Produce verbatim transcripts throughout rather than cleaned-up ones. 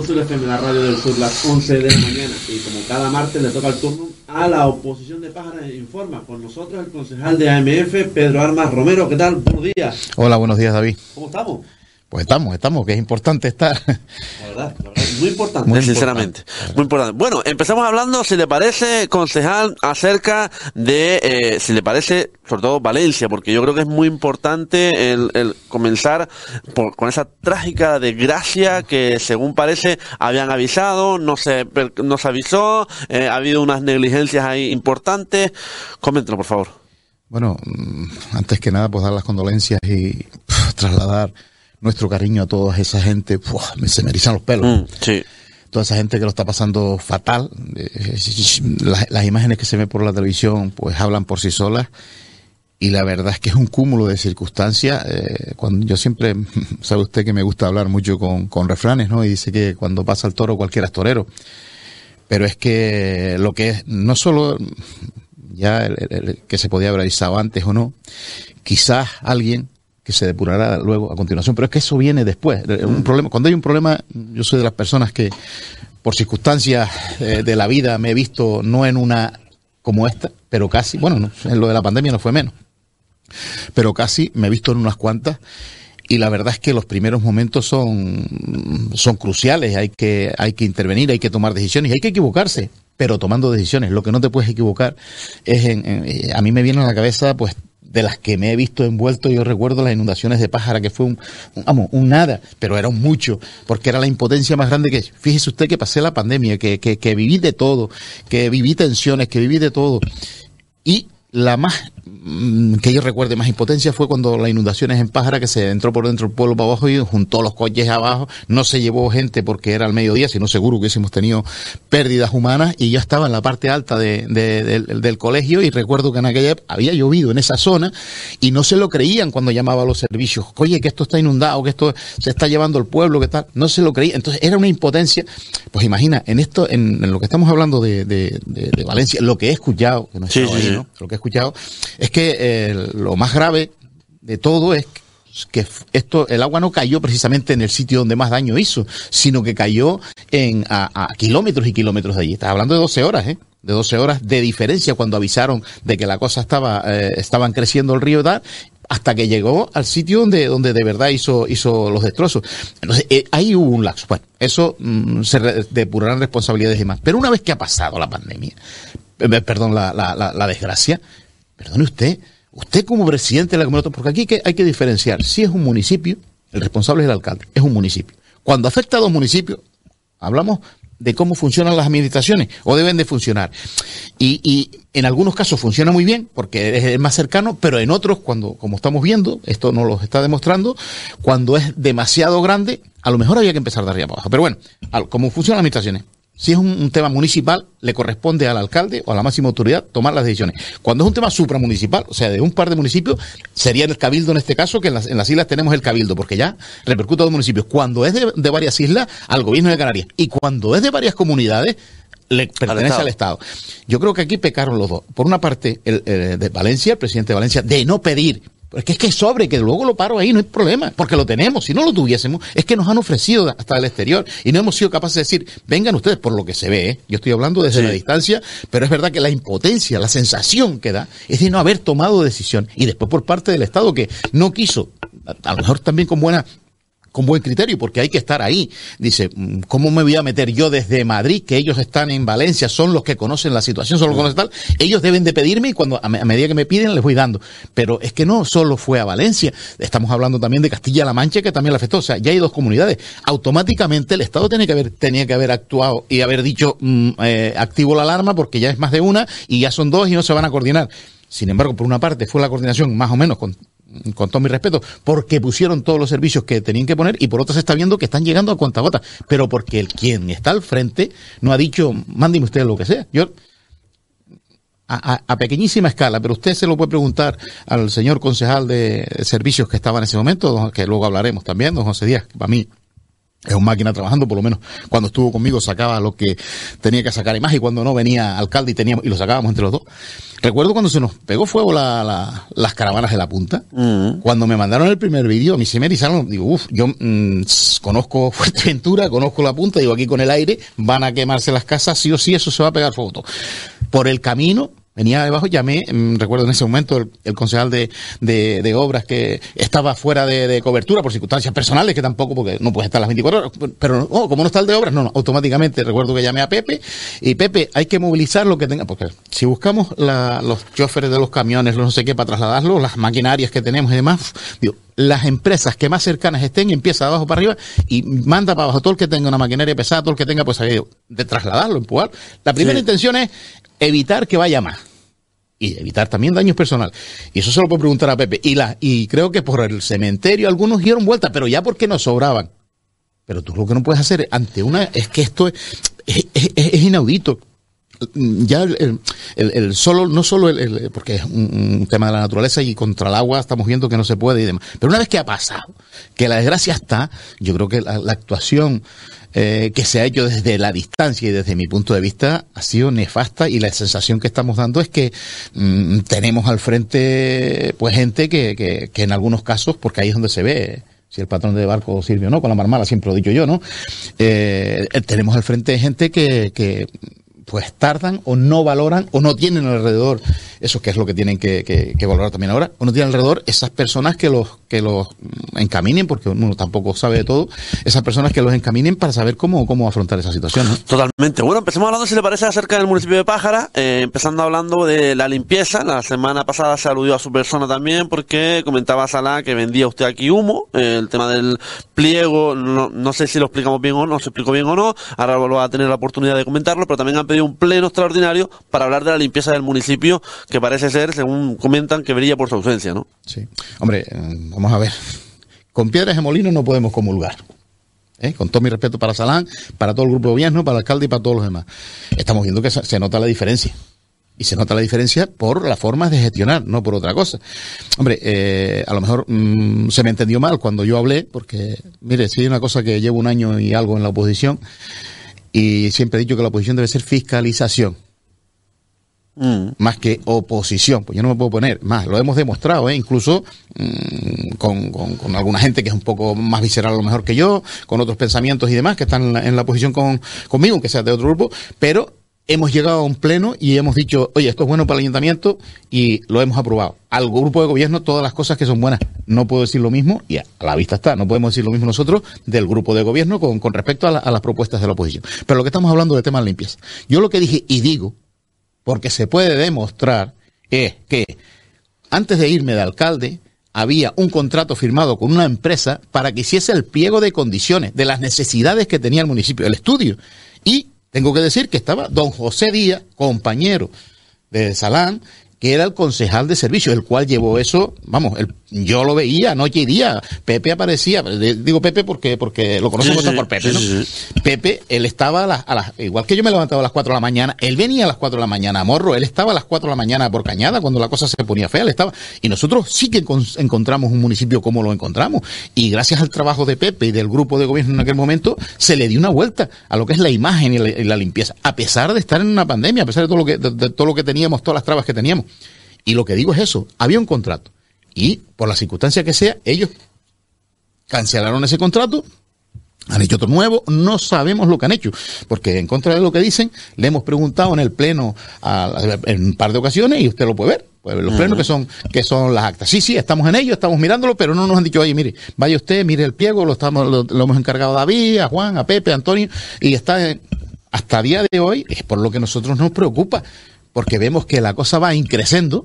Sur F M, la radio del sur, las once de la mañana. Y como cada martes le toca el turno a la oposición de Pájara Informa. Con nosotros el concejal de A M F, Pedro Armas Romero. ¿Qué tal? Buenos días. Hola, buenos días, David. ¿Cómo estamos? Pues estamos, estamos, que es importante estar. La verdad, la verdad, muy importante. Muy sinceramente, importante. muy importante. Bueno, empezamos hablando, si le parece, concejal, acerca de, eh, si le parece, sobre todo Valencia, porque yo creo que es muy importante el, el comenzar por, con esa trágica desgracia que, según parece, habían avisado, no se, no se avisó, eh, ha habido unas negligencias ahí importantes. Coméntelo, por favor. Bueno, antes que nada, pues dar las condolencias y pff, trasladar nuestro cariño a toda esa gente. Puf, me, se me erizan los pelos. Mm, sí. Toda esa gente que lo está pasando fatal. Las, las imágenes que se ven por la televisión pues hablan por sí solas, y la verdad es que es un cúmulo de circunstancias. Eh, cuando yo siempre, sabe usted que me gusta hablar mucho con, con refranes, ¿no? Y dice que cuando pasa el toro cualquiera es torero. Pero es que lo que es, no solo ya el, el, el, que se podía haber avisado antes o no, quizás alguien que se depurará luego a continuación, pero es que eso viene después. Un problema, cuando hay un problema, yo soy de las personas que por circunstancias eh, de la vida me he visto no en una como esta, pero casi, bueno, no, en lo de la pandemia no fue menos, pero casi me he visto en unas cuantas, y la verdad es que los primeros momentos son, son cruciales. Hay que, hay que intervenir, hay que tomar decisiones, y hay que equivocarse, pero tomando decisiones. Lo que no te puedes equivocar es en, en a mí me viene a la cabeza, pues, de las que me he visto envuelto. Yo recuerdo las inundaciones de Pájara, que fue un, un, vamos, un nada, pero era un mucho, porque era la impotencia más grande que, fíjese usted que pasé la pandemia, que, que, que viví de todo, que viví tensiones, que viví de todo. Y la más, que yo recuerde más impotencia fue cuando las inundaciones en Pájara, que se entró por dentro del pueblo para abajo y juntó los coches abajo, no se llevó gente porque era al mediodía, sino seguro que hubiésemos tenido pérdidas humanas, y yo estaba en la parte alta de, de, de, del, del colegio, y recuerdo que en aquella época había llovido en esa zona y no se lo creían cuando llamaba a los servicios. Oye, que esto está inundado, que esto se está llevando el pueblo, que tal, no se lo creían. Entonces era una impotencia. Pues imagina, en esto, en, en lo que estamos hablando de, de, de, de Valencia, lo que he escuchado, que no he Sí, estado sí, ahí, sí. ¿no? Lo que he escuchado es que eh, lo más grave de todo es que esto, el agua no cayó precisamente en el sitio donde más daño hizo, sino que cayó en a, a kilómetros y kilómetros de allí. Estás hablando de doce horas, ¿eh? De doce horas de diferencia cuando avisaron de que la cosa estaba, eh, estaban creciendo el río y tal, hasta que llegó al sitio donde, donde de verdad hizo, hizo los destrozos. Entonces, eh, ahí hubo un lapso. Bueno, eso mm, se re, depurarán responsabilidades y demás. Pero una vez que ha pasado la pandemia, eh, perdón, la, la, la, la desgracia, perdone usted, usted como presidente de la comunidad, porque aquí hay que, hay que diferenciar. Si es un municipio, el responsable es el alcalde, es un municipio. Cuando afecta a dos municipios, hablamos de cómo funcionan las administraciones, o deben de funcionar. Y, y en algunos casos funciona muy bien, porque es el más cercano, pero en otros, cuando, como estamos viendo, esto nos lo está demostrando, cuando es demasiado grande, a lo mejor había que empezar de arriba para abajo. Pero bueno, ¿cómo funcionan las administraciones? Si es un, un tema municipal, le corresponde al alcalde o a la máxima autoridad tomar las decisiones. Cuando es un tema supramunicipal, o sea, de un par de municipios, sería el cabildo en este caso, que en las, en las islas tenemos el cabildo, porque ya repercute a dos municipios. Cuando es de, de varias islas, al gobierno de Canarias. Y cuando es de varias comunidades, le pertenece al Estado. al Estado. Yo creo que aquí pecaron los dos. Por una parte, el, el de Valencia, el presidente de Valencia, de no pedir. Porque es que sobre, que luego lo paro ahí, no hay problema, porque lo tenemos. Si no lo tuviésemos, es que nos han ofrecido hasta el exterior y no hemos sido capaces de decir, vengan ustedes, por lo que se ve, ¿eh? Yo estoy hablando desde sí. la distancia, pero es verdad que la impotencia, la sensación que da, es de no haber tomado decisión. Y después por parte del Estado, que no quiso, a lo mejor también con buena... con buen criterio, porque hay que estar ahí. Dice, ¿cómo me voy a meter yo desde Madrid, que ellos están en Valencia, son los que conocen la situación, son los que conocen tal? Ellos deben de pedirme, y cuando a, me, a medida que me piden les voy dando. Pero es que no solo fue a Valencia, estamos hablando también de Castilla-La Mancha, que también la afectó. O sea, ya hay dos comunidades. Automáticamente el Estado tenía que haber, tenía que haber actuado y haber dicho, mm, eh, activo la alarma, porque ya es más de una y ya son dos y no se van a coordinar. Sin embargo, por una parte fue la coordinación más o menos con con todo mi respeto, porque pusieron todos los servicios que tenían que poner, y por otra se está viendo que están llegando a cuentagotas, pero porque el quien está al frente no ha dicho, mándeme usted lo que sea. Yo, a, a, a pequeñísima escala, pero usted se lo puede preguntar al señor concejal de servicios que estaba en ese momento, que luego hablaremos también, don José Díaz, que para mí Es un máquina trabajando, por lo menos cuando estuvo conmigo sacaba lo que tenía que sacar y más, y cuando no venía alcalde y teníamos, y lo sacábamos entre los dos. Recuerdo cuando se nos pegó fuego la, la, las caravanas de la punta, uh-huh. Cuando me mandaron el primer vídeo, a mí se me erizaron, digo, uff, yo mmm, conozco Fuerteventura, conozco la punta, digo, aquí con el aire van a quemarse las casas, sí o sí, eso se va a pegar fuego todo. Por el camino, venía debajo, llamé, mmm, recuerdo en ese momento, el, el concejal de, de, de obras que estaba fuera de, de cobertura por circunstancias personales, que tampoco, porque no puede estar las veinticuatro horas, pero oh, como no está el de obras, no, no, automáticamente recuerdo que llamé a Pepe, y Pepe, hay que movilizar lo que tenga, porque si buscamos la, los choferes de los camiones, los no sé qué, para trasladarlos, las maquinarias que tenemos y demás, digo, las empresas que más cercanas estén, empieza de abajo para arriba y manda para abajo todo el que tenga una maquinaria pesada, todo el que tenga, pues, de trasladarlo, empujar. La primera sí. intención es evitar que vaya más. Y evitar también daños personales. Y eso se lo puedo preguntar a Pepe. Y la y creo que por el cementerio algunos dieron vuelta, pero ya porque nos sobraban. Pero tú lo que no puedes hacer ante una... Es que esto es, es, es, es inaudito. Ya el, el, el solo, no solo el, el porque es un, un tema de la naturaleza y contra el agua estamos viendo que no se puede y demás. Pero una vez que ha pasado, que la desgracia está, yo creo que la, la actuación... Eh, que se ha hecho desde la distancia y desde mi punto de vista ha sido nefasta, y la sensación que estamos dando es que mmm, tenemos al frente pues gente que, que, que en algunos casos, porque ahí es donde se ve si el patrón de barco sirve o no, con la marmala, siempre lo he dicho yo, ¿no? Eh, tenemos al frente gente que, que pues tardan o no valoran o no tienen alrededor, eso que es lo que tienen que, que, que valorar también ahora, o no tienen alrededor esas personas que los que los encaminen, porque uno tampoco sabe de todo, esas personas que los encaminen para saber cómo, cómo afrontar esa situación, ¿no? Totalmente. Bueno, empecemos hablando, si le parece, acerca del municipio de Pájara, eh, empezando hablando de la limpieza. La semana pasada se aludió a su persona también, porque comentaba Salá que vendía usted aquí humo, eh, el tema del pliego, no, no sé si lo explicamos bien o no, se explicó bien o no, ahora va a tener la oportunidad de comentarlo, pero también han pedido un pleno extraordinario para hablar de la limpieza del municipio, que parece ser, según comentan, que brilla por su ausencia, ¿no? Sí. Hombre, vamos a ver. Con piedras de molino no podemos comulgar. ¿Eh? Con todo mi respeto para Salán, para todo el grupo de gobierno, para el alcalde y para todos los demás. Estamos viendo que se nota la diferencia. Y se nota la diferencia por las formas de gestionar, no por otra cosa. Hombre, eh, a lo mejor mmm, se me entendió mal cuando yo hablé, porque, mire, si hay una cosa que llevo un año y algo en la oposición, y siempre he dicho que la oposición debe ser fiscalización, mm. más que oposición. Pues yo no me puedo poner más, lo hemos demostrado, ¿eh? Incluso mmm, con, con, con alguna gente que es un poco más visceral a lo mejor que yo, con otros pensamientos y demás, que están en la, en la oposición con, conmigo, aunque sea de otro grupo, pero hemos llegado a un pleno y hemos dicho, oye, esto es bueno para el ayuntamiento, y lo hemos aprobado. Al grupo de gobierno, todas las cosas que son buenas. No puedo decir lo mismo, y a la vista está, no podemos decir lo mismo nosotros del grupo de gobierno con, con respecto a, la, a las propuestas de la oposición. Pero lo que estamos hablando del tema de limpieza. Yo lo que dije y digo, porque se puede demostrar, es que antes de irme de alcalde, había un contrato firmado con una empresa para que hiciese el pliego de condiciones de las necesidades que tenía el municipio, el estudio. Y tengo que decir que estaba don José Díaz, compañero de Salán, que era el concejal de servicios, el cual llevó eso, vamos, el, yo lo veía noche y día. Pepe aparecía, digo Pepe porque porque lo conozco sí, sí, por Pepe, ¿no? Sí, sí. Pepe, él estaba a las, a las, igual que yo me levantaba a las cuatro de la mañana, él venía a las cuatro de la mañana a Morro, él estaba a las cuatro de la mañana por Cañada, cuando la cosa se ponía fea, él estaba, y nosotros sí que encontramos un municipio como lo encontramos, y gracias al trabajo de Pepe y del grupo de gobierno en aquel momento, se le dio una vuelta a lo que es la imagen y la, y la limpieza, a pesar de estar en una pandemia, a pesar de todo lo que, de, de todo lo que teníamos, todas las trabas que teníamos. Y lo que digo es eso, había un contrato, y por la circunstancia que sea, ellos cancelaron ese contrato, han hecho otro nuevo, no sabemos lo que han hecho, porque en contra de lo que dicen, le hemos preguntado en el pleno a, en un par de ocasiones, y usted lo puede ver, puede ver los plenos, uh-huh. que son que son las actas. Sí, sí, estamos en ello, estamos mirándolo, pero no nos han dicho, oye, mire, vaya usted, mire el pliego, lo estamos lo, lo hemos encargado a David, a Juan, a Pepe, a Antonio, y está en, hasta día de hoy, es por lo que a nosotros nos preocupa, porque vemos que la cosa va increciendo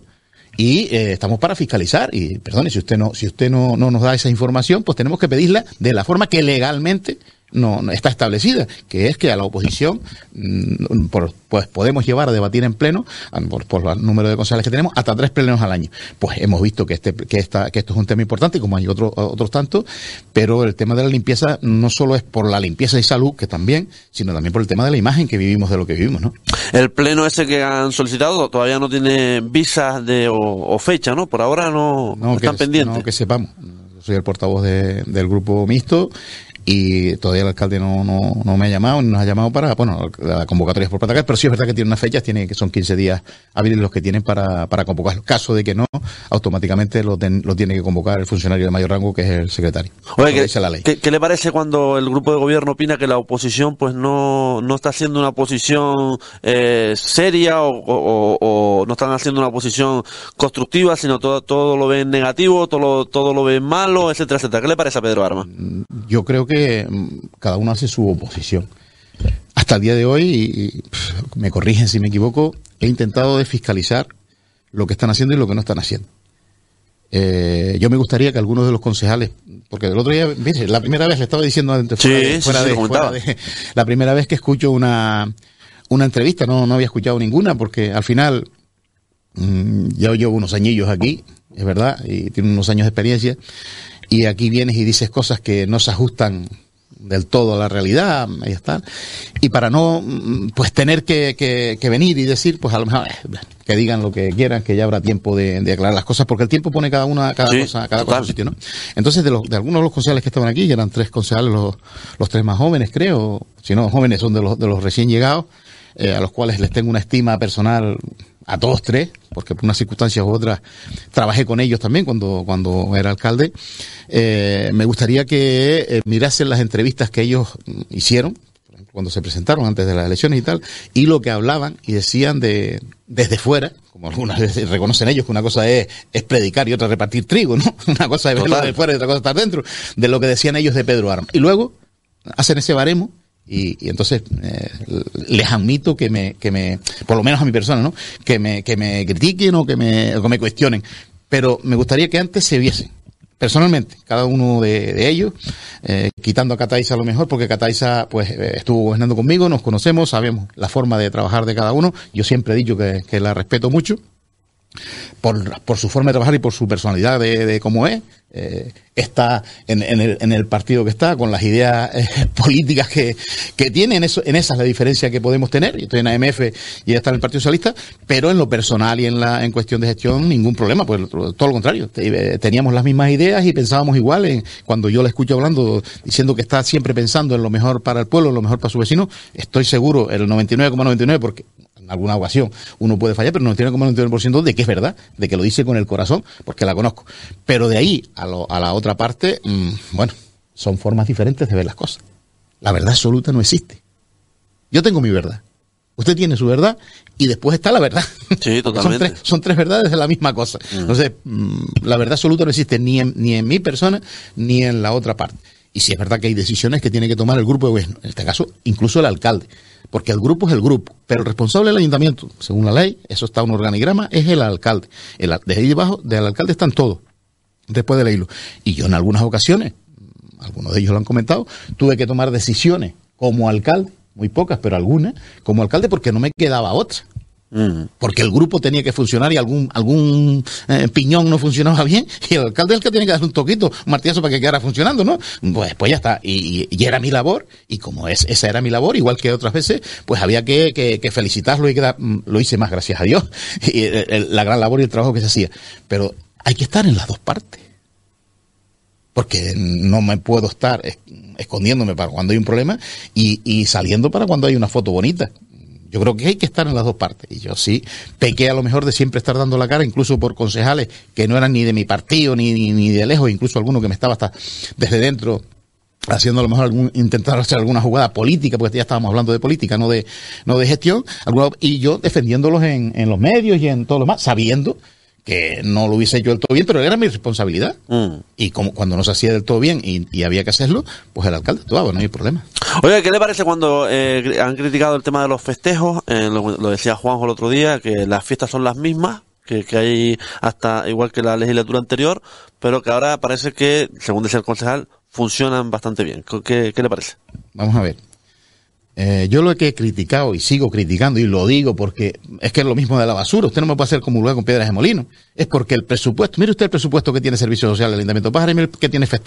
y eh, estamos para fiscalizar. Y perdone, si usted no si usted no, no nos da esa información, pues tenemos que pedirla de la forma que legalmente no, no está establecida, que es que a la oposición mmm, por, pues podemos llevar a debatir en pleno, por, por el número de concejales que tenemos, hasta tres plenos al año. Pues hemos visto que este que esta que esto es un tema importante, como hay otros otros tantos, pero el tema de la limpieza no solo es por la limpieza y salud, que también, sino también por el tema de la imagen que vivimos de lo que vivimos, ¿no? El pleno ese que han solicitado todavía no tiene visas de o, o fecha, ¿no? Por ahora no, no están que, pendientes. No, que sepamos. Yo soy el portavoz de, del grupo mixto. y todavía el alcalde no, no, no me ha llamado, ni nos ha llamado para, bueno, la convocatoria es por Patacar, pero sí es verdad que tiene unas fechas, tiene que son quince días hábiles los que tienen para, para convocar. Caso de que no, automáticamente lo, ten, lo tiene que convocar el funcionario de mayor rango, que es el secretario. Oye, ¿qué, dice la ley. ¿qué, ¿qué le parece cuando el grupo de gobierno opina que la oposición pues no, no está haciendo una oposición eh, seria o, o, o no están haciendo una oposición constructiva, sino todo, todo lo ven negativo, todo lo, todo lo ven malo, etcétera, etcétera? ¿Qué le parece a Pedro Armas? Yo creo que cada uno hace su oposición. Hasta el día de hoy, y me corrigen si me equivoco, he intentado de fiscalizar lo que están haciendo y lo que no están haciendo. Eh, yo me gustaría que algunos de los concejales, porque el otro día, ¿ves? La primera vez le estaba diciendo antes, fuera, sí, de, fuera, sí, de, sí, fuera de, la primera vez que escucho una, una entrevista, no, no había escuchado ninguna, porque al final mmm, ya llevo unos añillos aquí, es verdad, y tiene unos años de experiencia, y aquí vienes y dices cosas que no se ajustan del todo a la realidad, ahí está. Y para no, pues, tener que, que, que venir y decir, pues a lo mejor, eh, que digan lo que quieran, que ya habrá tiempo de, de aclarar las cosas, porque el tiempo pone cada una, cada sí, cosa, cada cosa en su sitio, ¿no? Entonces, de los, de algunos de los concejales que estaban aquí, que eran tres concejales, los, los tres más jóvenes, creo, si no jóvenes, son de los, de los recién llegados, eh, a los cuales les tengo una estima personal a todos tres, porque por unas circunstancias u otras trabajé con ellos también cuando, cuando era alcalde. Eh, me gustaría que eh, mirasen las entrevistas que ellos hicieron, por ejemplo, cuando se presentaron antes de las elecciones y tal, y lo que hablaban y decían de desde fuera, como algunas veces reconocen ellos que una cosa es, es predicar y otra repartir trigo, ¿no? Una cosa es verlo de fuera y otra cosa estar dentro, de lo que decían ellos de Pedro Armas. Y luego hacen ese baremo. Y, y entonces eh, les admito que me, que me, por lo menos a mi persona, ¿no? Que me, que me critiquen o que me, o que me cuestionen. Pero me gustaría que antes se viesen, personalmente, cada uno de, de ellos, eh, quitando a Cataiza a lo mejor, porque Cataiza pues eh, estuvo gobernando conmigo, nos conocemos, sabemos la forma de trabajar de cada uno. Yo siempre he dicho que, que la respeto mucho por, por su forma de trabajar y por su personalidad de, de cómo es. Eh, está en, en, el, en el partido que está, con las ideas eh, políticas que, que tiene, en, eso, en esa es la diferencia que podemos tener. Yo estoy en A M F y ella está en el Partido Socialista, pero en lo personal y en la en cuestión de gestión ningún problema, pues todo lo contrario. Teníamos las mismas ideas y pensábamos igual. En, cuando yo la escucho hablando, diciendo que está siempre pensando en lo mejor para el pueblo, en lo mejor para su vecino, estoy seguro, el noventa y nueve coma noventa y nueve, porque en alguna ocasión uno puede fallar, pero el noventa y nueve coma noventa y nueve por ciento de que es verdad, de que lo dice con el corazón, porque la conozco. Pero de ahí a, lo, a la otra parte, mmm, bueno, son formas diferentes de ver las cosas. La verdad absoluta no existe. Yo tengo mi verdad. Usted tiene su verdad y después está la verdad. Sí, totalmente. Son tres, son tres verdades de la misma cosa. Mm. Entonces, mmm, la verdad absoluta no existe ni en, ni en mi persona ni en la otra parte. Y si es verdad que hay decisiones que tiene que tomar el grupo de gobierno, en este caso, incluso el alcalde. Porque el grupo es el grupo, pero el responsable del ayuntamiento, según la ley, eso está en un organigrama, es el alcalde. El, desde ahí debajo del alcalde están todos, después de leerlo. Y yo en algunas ocasiones, algunos de ellos lo han comentado, tuve que tomar decisiones como alcalde, muy pocas, pero algunas, como alcalde, porque no me quedaba otra. Mm. Porque el grupo tenía que funcionar y algún algún eh, piñón no funcionaba bien y el alcalde es el que tiene que darle un toquito, un martillazo para que quedara funcionando, ¿no? Pues, pues ya está. Y, y era mi labor, y como es esa era mi labor, igual que otras veces, pues había que, que, que felicitarlo y que da, lo hice más, gracias a Dios, y el, el, la gran labor y el trabajo que se hacía. Pero hay que estar en las dos partes. Porque no me puedo estar escondiéndome para cuando hay un problema y, y saliendo para cuando hay una foto bonita. Yo creo que hay que estar en las dos partes. Y yo sí pequé a lo mejor de siempre estar dando la cara, incluso por concejales que no eran ni de mi partido, ni, ni, ni de lejos, incluso alguno que me estaba hasta desde dentro haciendo a lo mejor algún, intentar hacer alguna jugada política, porque ya estábamos hablando de política, no de, no de gestión, alguna, y yo defendiéndolos en, en los medios y en todo lo demás, sabiendo que no lo hubiese hecho del todo bien, pero era mi responsabilidad. Mm. Y como cuando no se hacía del todo bien y, y había que hacerlo, pues el alcalde actuaba, no hay problema. Oye, ¿qué le parece cuando eh, han criticado el tema de los festejos? Eh, lo, lo decía Juanjo el otro día, que las fiestas son las mismas, que, que hay hasta igual que la legislatura anterior, pero que ahora parece que, según decía el concejal, funcionan bastante bien. ¿Qué, qué le parece? Vamos a ver. Eh, yo lo que he criticado y sigo criticando y lo digo porque es que es lo mismo de la basura. Usted no me puede hacer comulgar con piedras de molino. Es porque el presupuesto, mire usted el presupuesto que tiene Servicio Social del Ayuntamiento de Pájara y mire que tiene festejo.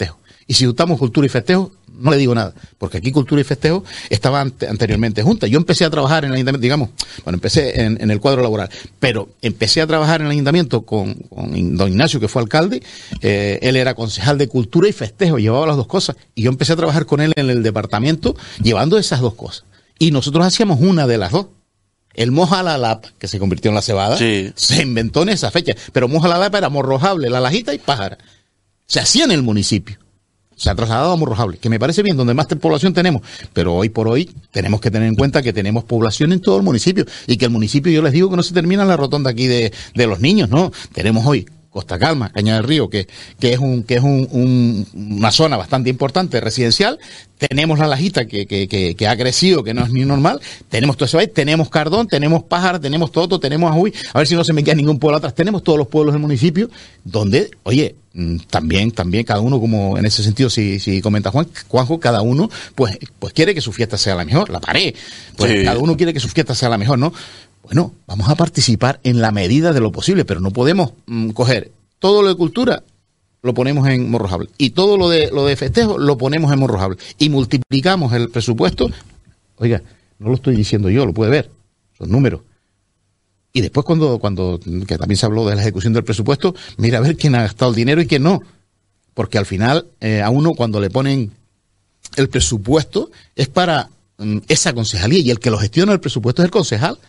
Y si juntamos cultura y festejo, no le digo nada, porque aquí cultura y festejo estaban anteriormente juntas. Yo empecé a trabajar en el ayuntamiento, digamos, bueno, empecé en, en el cuadro laboral, pero empecé a trabajar en el ayuntamiento con, con don Ignacio, que fue alcalde. Eh, él era concejal de cultura y festejo, llevaba las dos cosas, y yo empecé a trabajar con él en el departamento llevando esas dos cosas. Y nosotros hacíamos una de las dos. El moja la lapa, que se convirtió en la cebada, sí, se inventó en esa fecha, pero moja la lapa era morrojable, la lajita y pájara. Se hacía en el municipio. Se ha trasladado a Morrojable, que me parece bien, donde más población tenemos, pero hoy por hoy tenemos que tener en cuenta que tenemos población en todo el municipio, y que el municipio, yo les digo que no se termina en la rotonda aquí de, de los niños, ¿no? Tenemos hoy Costa Calma, Caña del Río, que, que es un, que es un, un, una zona bastante importante residencial. Tenemos La Lajita, que, que, que, que ha crecido, que no es ni normal. Tenemos todo eso ahí, tenemos Cardón, tenemos Pájara, tenemos Toto, tenemos Ajuy. A ver si no se me queda ningún pueblo atrás. Tenemos todos los pueblos del municipio, donde, oye, también, también cada uno, como en ese sentido, si, si comenta Juan, Juanjo, cada uno, pues, pues quiere que su fiesta sea la mejor. La Pared, pues sí, cada uno quiere que su fiesta sea la mejor, ¿no? Bueno, vamos a participar en la medida de lo posible, pero no podemos mmm, coger todo lo de cultura, lo ponemos en Morrojable, y todo lo de lo de festejo lo ponemos en Morrojable, y multiplicamos el presupuesto. Oiga, no lo estoy diciendo yo, lo puede ver, son números. Y después cuando, cuando que también se habló de la ejecución del presupuesto, mira a ver quién ha gastado el dinero y quién no. Porque al final, eh, a uno cuando le ponen el presupuesto es para mm, esa concejalía, y el que lo gestiona el presupuesto es el concejal.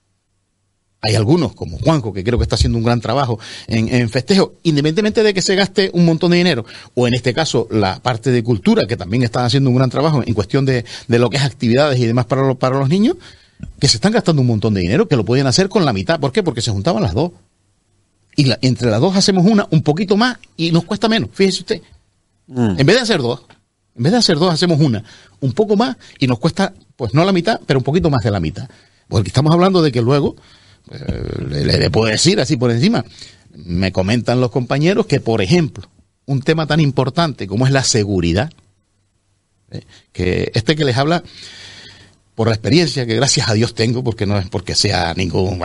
Hay algunos, como Juanjo, que creo que está haciendo un gran trabajo en, en festejo, independientemente de que se gaste un montón de dinero, o en este caso la parte de cultura, que también están haciendo un gran trabajo en cuestión de, de lo que es actividades y demás para los, para los niños, que se están gastando un montón de dinero, que lo podían hacer con la mitad. ¿Por qué? Porque se juntaban las dos. Y la, entre las dos hacemos una, un poquito más, y nos cuesta menos. Fíjese usted. Mm. En vez de hacer dos, en vez de hacer dos, hacemos una, un poco más, y nos cuesta, pues no la mitad, pero un poquito más de la mitad. Porque estamos hablando de que luego, eh, le, le puedo decir así por encima, me comentan los compañeros que, por ejemplo, un tema tan importante como es la seguridad, eh, que este que les habla, por la experiencia que gracias a Dios tengo, porque no es porque sea ningún...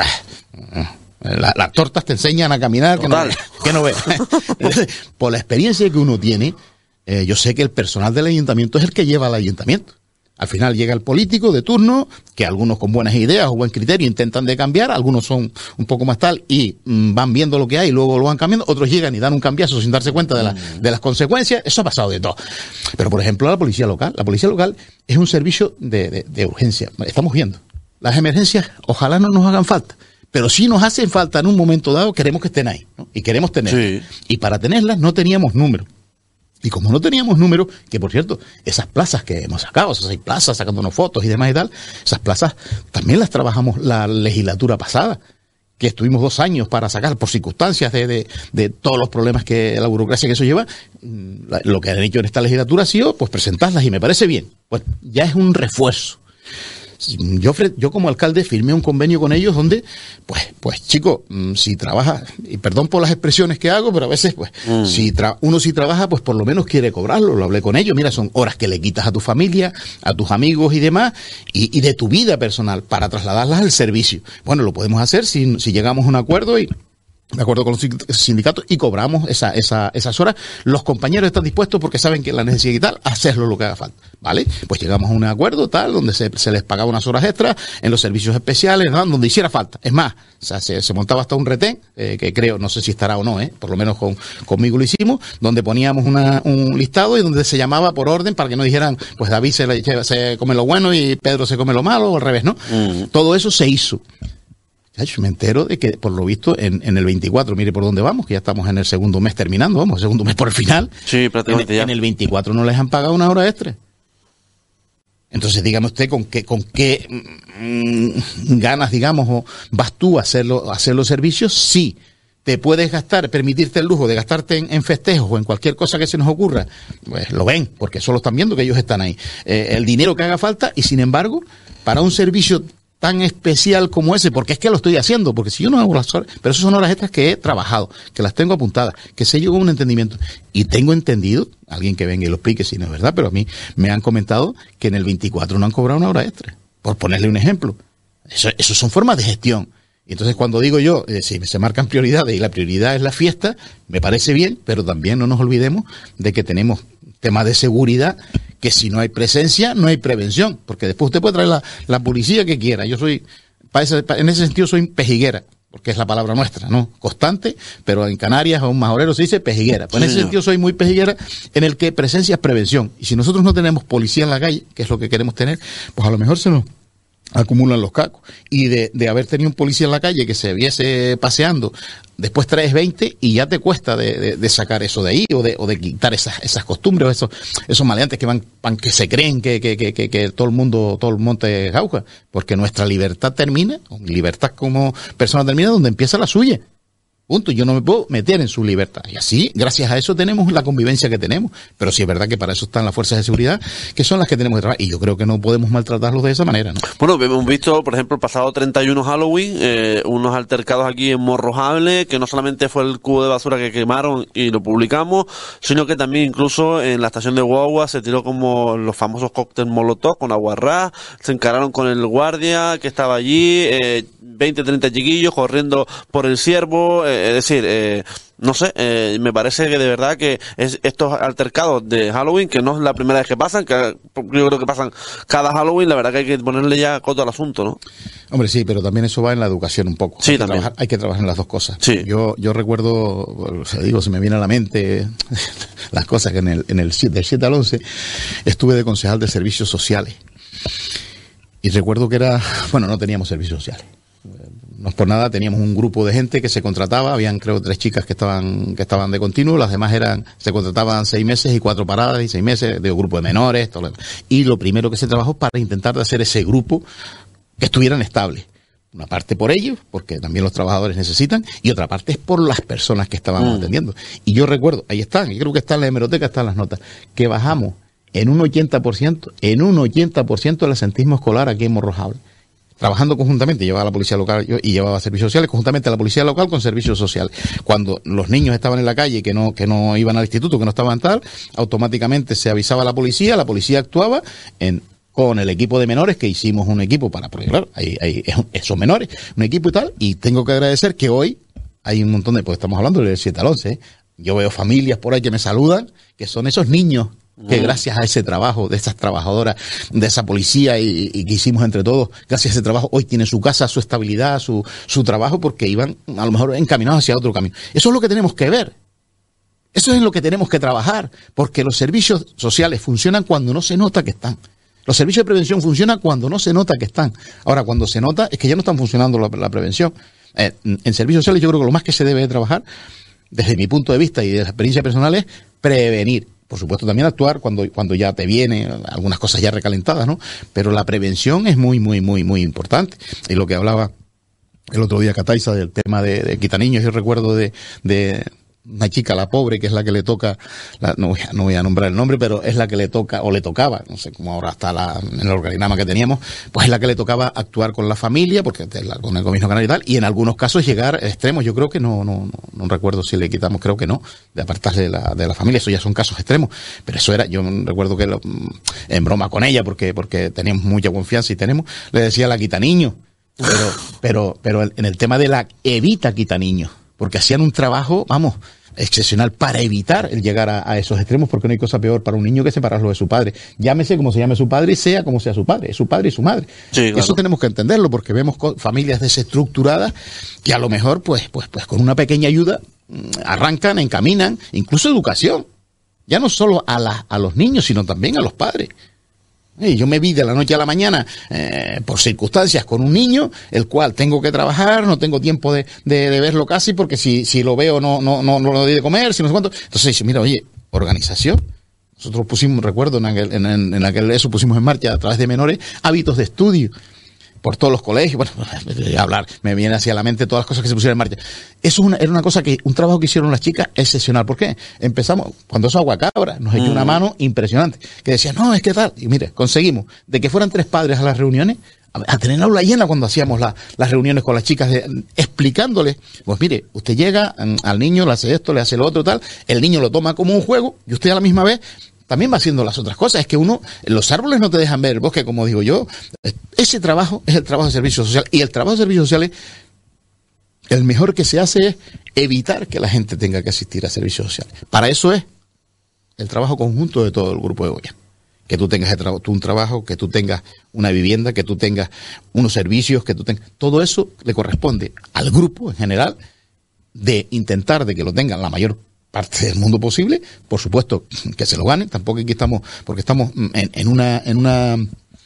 La, las tortas te enseñan a caminar, que no, que no ve. Por la experiencia que uno tiene, eh, yo sé que el personal del ayuntamiento es el que lleva al ayuntamiento. Al final llega el político de turno, que algunos con buenas ideas o buen criterio intentan de cambiar, algunos son un poco más tal y mmm, van viendo lo que hay y luego lo van cambiando, otros llegan y dan un cambiazo sin darse cuenta de, la, de las consecuencias. Eso ha pasado de todo. Pero, por ejemplo, la policía local. La policía local es un servicio de, de, de urgencia. Estamos viendo. Las emergencias ojalá no nos hagan falta, pero si nos hacen falta en un momento dado, queremos que estén ahí, ¿no? Y queremos tenerlas. Sí. Y para tenerlas no teníamos número. Y como no teníamos número, que por cierto, esas plazas que hemos sacado, esas seis plazas, sacándonos fotos y demás y tal, esas plazas también las trabajamos la legislatura pasada, que estuvimos dos años para sacar, por circunstancias de, de, de todos los problemas que la burocracia que eso lleva. Lo que han hecho en esta legislatura ha sido pues presentarlas, y me parece bien. Bueno, ya es un refuerzo. Yo, yo como alcalde firmé un convenio con ellos donde, pues, pues chico, si trabaja, y perdón por las expresiones que hago, pero a veces, pues, mm. si tra uno si trabaja, pues por lo menos quiere cobrarlo. Lo hablé con ellos, mira, son horas que le quitas a tu familia, a tus amigos y demás, y, y de tu vida personal para trasladarlas al servicio. Bueno, lo podemos hacer si, si llegamos a un acuerdo y... de acuerdo con los sindicatos, y cobramos esa, esa, esas horas. Los compañeros están dispuestos porque saben que la necesidad y tal, hacerlo lo que haga falta, ¿vale? Pues llegamos a un acuerdo tal, donde se, se les pagaba unas horas extras en los servicios especiales, ¿no? Donde hiciera falta. Es más, o sea, se, se montaba hasta un retén, eh, que creo, no sé si estará o no, eh, por lo menos con, conmigo lo hicimos, donde poníamos una, un listado y donde se llamaba por orden para que no dijeran, pues David se, se come lo bueno y Pedro se come lo malo, o al revés, ¿no? Mm. Todo eso se hizo. Me entero de que, por lo visto, en, en el veinticuatro, mire por dónde vamos, que ya estamos en el segundo mes terminando, vamos, el segundo mes por el final. Sí, prácticamente en, ya. En el veinticuatro no les han pagado una hora extra. Entonces, dígame usted con qué, con qué mmm, ganas, digamos, o vas tú a hacerlo, a hacer los servicios. Sí, te puedes gastar, permitirte el lujo de gastarte en, en festejos o en cualquier cosa que se nos ocurra. Pues lo ven, porque solo están viendo que ellos están ahí. Eh, el dinero que haga falta, y sin embargo, para un servicio tan especial como ese, porque es que lo estoy haciendo, porque si yo no hago las horas, pero esas son horas extras que he trabajado, que las tengo apuntadas, que se llegó a un entendimiento, y tengo entendido, alguien que venga y lo explique si no es verdad, pero a mí me han comentado que en el veinticuatro no han cobrado una hora extra, por ponerle un ejemplo. Eso, eso son formas de gestión, Entonces, cuando digo yo, eh, si se marcan prioridades y la prioridad es la fiesta, me parece bien, pero también no nos olvidemos de que tenemos temas de seguridad, que si no hay presencia, no hay prevención, porque después usted puede traer la, la policía que quiera. Yo soy, para ese, para, en ese sentido, soy pejiguera, porque es la palabra nuestra, ¿no? Constante, pero en Canarias o en Majorero se dice pejiguera. Pues en ese sentido soy muy pejiguera, en el que presencia es prevención. Y si nosotros no tenemos policía en la calle, que es lo que queremos tener, pues a lo mejor se nos acumulan los cacos. Y de, de haber tenido un policía en la calle que se viese paseando, después traes veinte y ya te cuesta de, de, de sacar eso de ahí, o de, o de quitar esas, esas costumbres, o esos, esos maleantes que van, van que se creen que, que, que, que, que todo el mundo, todo el monte es jauja, porque nuestra libertad termina, libertad como persona termina donde empieza la suya. Punto. Yo no me puedo meter en su libertad. Y así, gracias a eso tenemos la convivencia que tenemos. Pero sí es verdad que para eso están las fuerzas de seguridad, que son las que tenemos que trabajar. Y yo creo que no podemos maltratarlos de esa manera, ¿no? Bueno, hemos visto, por ejemplo, el pasado treinta y uno Halloween, eh, unos altercados aquí en Morrojable, que no solamente fue el cubo de basura que quemaron y lo publicamos, sino que también incluso en la estación de Guagua se tiró como los famosos cócteles Molotov con aguarrás, se encararon con el guardia que estaba allí, eh, veinte, treinta chiquillos corriendo por el ciervo, eh, es decir, eh, no sé, eh, me parece que de verdad que es estos altercados de Halloween, que no es la primera vez que pasan, que yo creo que pasan cada Halloween, la verdad que hay que ponerle ya coto al asunto, ¿no? Hombre, sí, pero también eso va en la educación un poco. Sí, hay, que también. trabajar, hay que trabajar en las dos cosas. Sí. Yo yo recuerdo, o sea, digo, se me viene a la mente las cosas que en el, en el del siete al once estuve de concejal de servicios sociales. Y recuerdo que era, bueno, no teníamos servicios sociales. No es por nada, teníamos un grupo de gente que se contrataba, habían creo tres chicas que estaban que estaban de continuo, las demás eran, se contrataban seis meses y cuatro paradas y seis meses de un grupo de menores, todo lo demás. Y lo primero que se trabajó para intentar de hacer ese grupo que estuvieran estables. Una parte por ellos, porque también los trabajadores necesitan, y otra parte es por las personas que estaban mm. atendiendo. Y yo recuerdo, ahí están, y creo que está en la hemeroteca, están las notas, que bajamos en un ochenta por ciento, en un ochenta por ciento el asentismo escolar aquí en Morrojable. Trabajando conjuntamente, llevaba a la policía local y llevaba servicios sociales, conjuntamente a la policía local con servicios sociales. Cuando los niños estaban en la calle, que no, que no iban al instituto, que no estaban tal, automáticamente se avisaba a la policía, la policía actuaba en, con el equipo de menores, que hicimos un equipo para, porque claro, hay, hay esos menores, un equipo y tal, y tengo que agradecer que hoy hay un montón de, pues estamos hablando del siete al once, ¿eh? Yo veo familias por ahí que me saludan, que son esos niños que gracias a ese trabajo de esas trabajadoras, de esa policía y, y que hicimos entre todos, gracias a ese trabajo, hoy tienen su casa, su estabilidad, su, su trabajo, porque iban a lo mejor encaminados hacia otro camino. Eso es lo que tenemos que ver. Eso es en lo que tenemos que trabajar, porque los servicios sociales funcionan cuando no se nota que están. Los servicios de prevención funcionan cuando no se nota que están. Ahora, cuando se nota, es que ya no están funcionando la, la prevención. Eh, en servicios sociales yo creo que lo más que se debe de trabajar, desde mi punto de vista y de la experiencia personal, es prevenir. Por supuesto, también actuar cuando, cuando ya te viene algunas cosas ya recalentadas, ¿no? Pero la prevención es muy, muy, muy, muy importante. Y lo que hablaba el otro día Cataiza del tema de, de quitaniños, yo recuerdo de, de una chica, la pobre, que es la que le toca, la, no, voy a, no voy a nombrar el nombre, pero es la que le toca, o le tocaba, no sé cómo ahora está la, en el organigrama que teníamos, pues es la que le tocaba actuar con la familia, porque con el gobierno canario y tal, y en algunos casos llegar a extremos. Yo creo que no, no, no, no recuerdo si le quitamos, creo que no, de apartarle de la, de la familia. Eso ya son casos extremos, pero eso era, yo recuerdo que lo, en broma con ella, porque, porque teníamos mucha confianza y tenemos, le decía la quita niños, pero, pero, pero en el tema de la evita quita niños, porque hacían un trabajo, vamos, excepcional para evitar el llegar a, a esos extremos, porque no hay cosa peor para un niño que separarlo de su padre. Llámese como se llame su padre y sea como sea su padre, es su padre y su madre. Sí, claro. Eso tenemos que entenderlo, porque vemos familias desestructuradas que a lo mejor, pues, pues, pues con una pequeña ayuda arrancan, encaminan, incluso educación. Ya no solo a, la, a los niños, sino también a los padres. Y yo me vi de la noche a la mañana, eh, por circunstancias, con un niño, el cual tengo que trabajar, no tengo tiempo de, de, de verlo casi, porque si, si lo veo no, no, no, no lo doy de comer, si no sé cuánto. Entonces dice, mira, oye, organización. Nosotros pusimos, recuerdo, en aquel, en, en, en aquel eso pusimos en marcha a través de menores, hábitos de estudio por todos los colegios. Bueno, hablar, me viene hacia la mente todas las cosas que se pusieron en marcha. Eso es una, era una cosa que, un trabajo que hicieron las chicas excepcional. ¿Por qué? Empezamos, cuando eso aguacabra, nos echó mm. una mano impresionante, que decía, no, es que tal, y mire, conseguimos de que fueran tres padres a las reuniones, a, a tener aula llena cuando hacíamos la, las reuniones con las chicas, de, explicándoles, pues mire, usted llega um, al niño, le hace esto, le hace lo otro, tal, el niño lo toma como un juego, y usted a la misma vez también va haciendo las otras cosas. Es que uno, los árboles no te dejan ver el bosque, como digo yo. Ese trabajo es el trabajo de servicio social, y el trabajo de servicios sociales el mejor que se hace es evitar que la gente tenga que asistir a servicios sociales. Para eso es el trabajo conjunto de todo el grupo de gobierno. Que tú tengas un trabajo, que tú tengas una vivienda, que tú tengas unos servicios, que tú tengas... Todo eso le corresponde al grupo en general de intentar de que lo tengan la mayor parte del mundo posible. Por supuesto que se lo ganen. Tampoco aquí estamos... Porque estamos en, en una... En una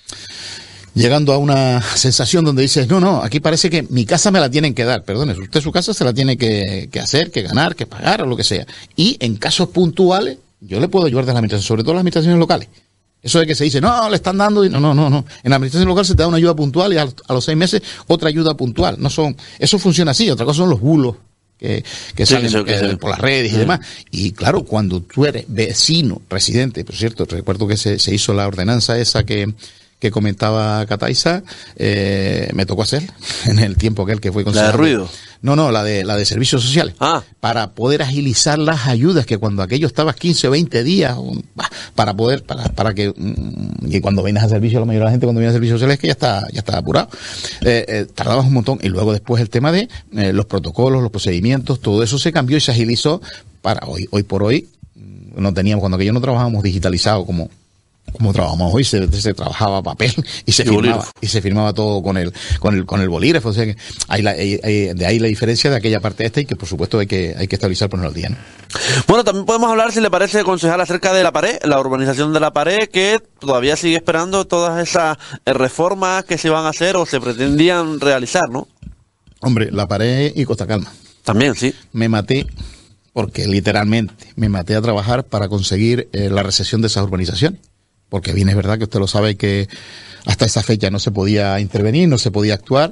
llegando a una sensación donde dices, no, no, aquí parece que mi casa me la tienen que dar. Perdone, usted su casa se la tiene que, que hacer, que ganar, que pagar o lo que sea. Y en casos puntuales, yo le puedo ayudar de la administración, sobre todo las administraciones locales. Eso de que se dice, no, le están dando... No, no, no, no. En la administración local se te da una ayuda puntual y a, a los seis meses otra ayuda puntual. No son... Eso funciona así. Otra cosa son los bulos que, que sí, salen que eh, por las redes y sí. demás. Y claro, cuando tú eres vecino, residente, por cierto, recuerdo que se, se hizo la ordenanza esa que... que comentaba Cataiza, eh, me tocó hacer en el tiempo aquel que fue considerado. ¿La de ruido? No, no, la de la de servicios sociales. Ah. Para poder agilizar las ayudas, que cuando aquello estabas quince o veinte días, para poder, para, para que, y cuando vienes a servicio, la mayoría de la gente cuando viene a servicios sociales es que ya está, ya está apurado. Eh, eh, tardabas un montón. Y luego después el tema de eh, los protocolos, los procedimientos, todo eso se cambió y se agilizó para hoy, hoy por hoy. No teníamos, cuando aquello no trabajábamos digitalizado como como trabajamos hoy, se, se trabajaba papel y se y firmaba bolígrafo. y se firmaba todo con el con el con el bolígrafo, o sea que hay la, hay, hay, de ahí la diferencia de aquella parte esta y que por supuesto hay que hay que estabilizar ponerlo al día, ¿no? Bueno, también podemos hablar, si le parece, concejal, acerca de La Pared, la urbanización de La Pared, que todavía sigue esperando todas esas reformas que se van a hacer o se pretendían realizar, ¿no? Hombre, La Pared y Costa Calma. También, sí. Me maté porque literalmente me maté a trabajar para conseguir eh, la recesión de esas urbanizaciones. Porque bien es verdad que usted lo sabe que hasta esa fecha no se podía intervenir, no se podía actuar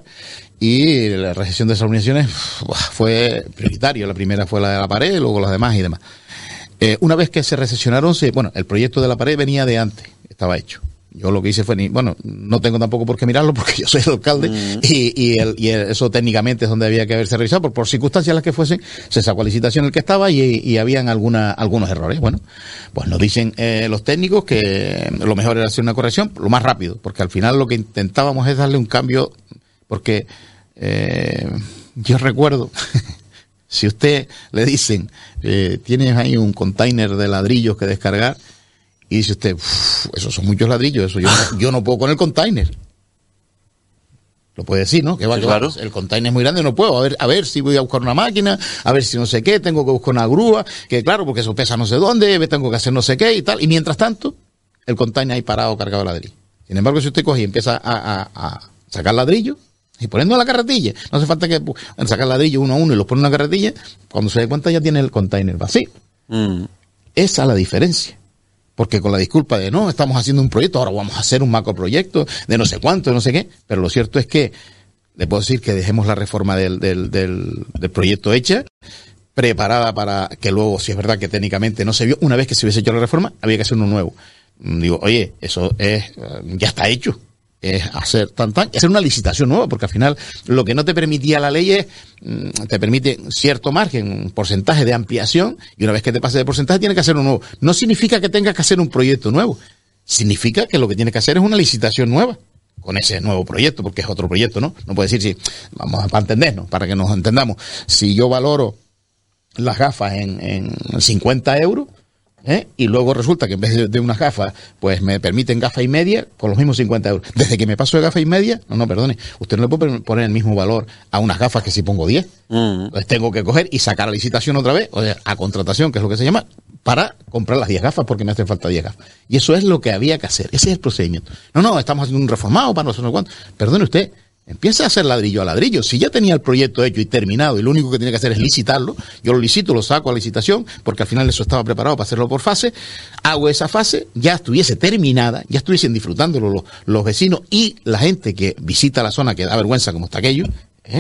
y la recesión de esas urbanizaciones fue prioritaria. La primera fue la de La Pared, luego las demás y demás. Eh, una vez que se recesionaron, se, bueno, el proyecto de La Pared venía de antes, estaba hecho. Yo lo que hice fue, ni, bueno, no tengo tampoco por qué mirarlo porque yo soy el alcalde mm. y, y, el, y el, eso técnicamente es donde había que haberse revisado, por, por circunstancias las que fuesen, se sacó a licitación el que estaba y, y habían alguna, algunos errores. Bueno, pues nos dicen eh, los técnicos que lo mejor era hacer una corrección lo más rápido, porque al final lo que intentábamos es darle un cambio, porque eh, yo recuerdo... Si usted le dicen, eh, tienes ahí un container de ladrillos que descargar, y dice usted, esos son muchos ladrillos, eso yo no, yo no puedo con el container. Lo puede decir, ¿no? Que va, sí, que claro. va, el container es muy grande, no puedo. A ver, a ver si voy a buscar una máquina, a ver si no sé qué, tengo que buscar una grúa, que claro, porque eso pesa no sé dónde, tengo que hacer no sé qué y tal. Y mientras tanto, el container ahí parado, cargado de ladrillo. Sin embargo, si usted coge y empieza a, a, a sacar ladrillos, y poniendo en la carretilla, no hace falta que sacar ladrillo uno a uno y los pone en una carretilla, cuando se dé cuenta ya tiene el container vacío. Mm. Esa es la diferencia. Porque con la disculpa de no, estamos haciendo un proyecto, ahora vamos a hacer un macroproyecto de no sé cuánto, de no sé qué, pero lo cierto es que, le puedo decir que dejemos la reforma del, del, del, del proyecto hecha, preparada para que luego, si es verdad que técnicamente no se vio, una vez que se hubiese hecho la reforma, había que hacer uno nuevo. Digo, oye, eso es, ya está hecho. Es hacer tan tan, hacer una licitación nueva, porque al final lo que no te permitía la ley es, te permite cierto margen, un porcentaje de ampliación, y una vez que te pase de porcentaje tienes que hacer uno nuevo. No significa que tengas que hacer un proyecto nuevo, significa que lo que tienes que hacer es una licitación nueva con ese nuevo proyecto, porque es otro proyecto, ¿no? No puedes decir, si, vamos a para entendernos, para que nos entendamos, si yo valoro las gafas en, en cincuenta euros, ¿Eh? y luego resulta que en vez de, de unas gafas, pues me permiten gafa y media con los mismos cincuenta euros. Desde que me paso de gafa y media, no, no, perdone, usted no le puede poner el mismo valor a unas gafas que si pongo diez. Mm. Entonces tengo que coger y sacar a licitación otra vez, o sea, a contratación, que es lo que se llama, para comprar las diez gafas porque me hacen falta diez gafas. Y eso es lo que había que hacer, ese es el procedimiento. No, no, estamos haciendo un reformado para no sé cuánto. Perdone usted. Empieza a hacer ladrillo a ladrillo. Si ya tenía el proyecto hecho y terminado y lo único que tenía que hacer es licitarlo, yo lo licito, lo saco a licitación, porque al final eso estaba preparado para hacerlo por fase, hago esa fase, ya estuviese terminada, ya estuviesen disfrutándolo los, los vecinos y la gente que visita la zona, que da vergüenza como está aquello, ¿eh?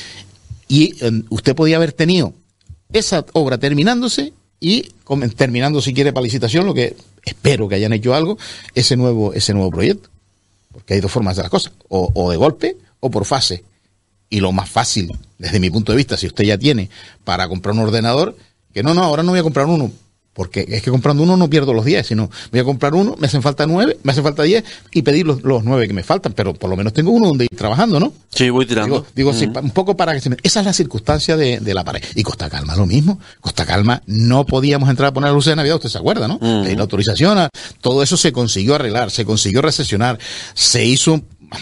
y eh, usted podía haber tenido esa obra terminándose y con, terminando, si quiere, para licitación, lo que espero que hayan hecho algo, ese nuevo, ese nuevo proyecto. Porque hay dos formas de hacer las cosas, o, o de golpe o por fase. Y lo más fácil, desde mi punto de vista, si usted ya tiene para comprar un ordenador, que no, no, ahora no voy a comprar uno, Porque es que comprando uno no pierdo los diez, sino voy a comprar uno, me hacen falta nueve, me hacen falta diez y pedir los, los nueve que me faltan, pero por lo menos tengo uno donde ir trabajando, ¿no? Sí, voy tirando. Digo, digo uh-huh. sí, un poco para que se me... Esa es la circunstancia de, de la pared. Y Costa Calma lo mismo. Costa Calma no podíamos entrar a poner la luz de Navidad, usted se acuerda, ¿no? Uh-huh. La autorización, a... todo eso se consiguió arreglar, se consiguió recesionar, se hizo...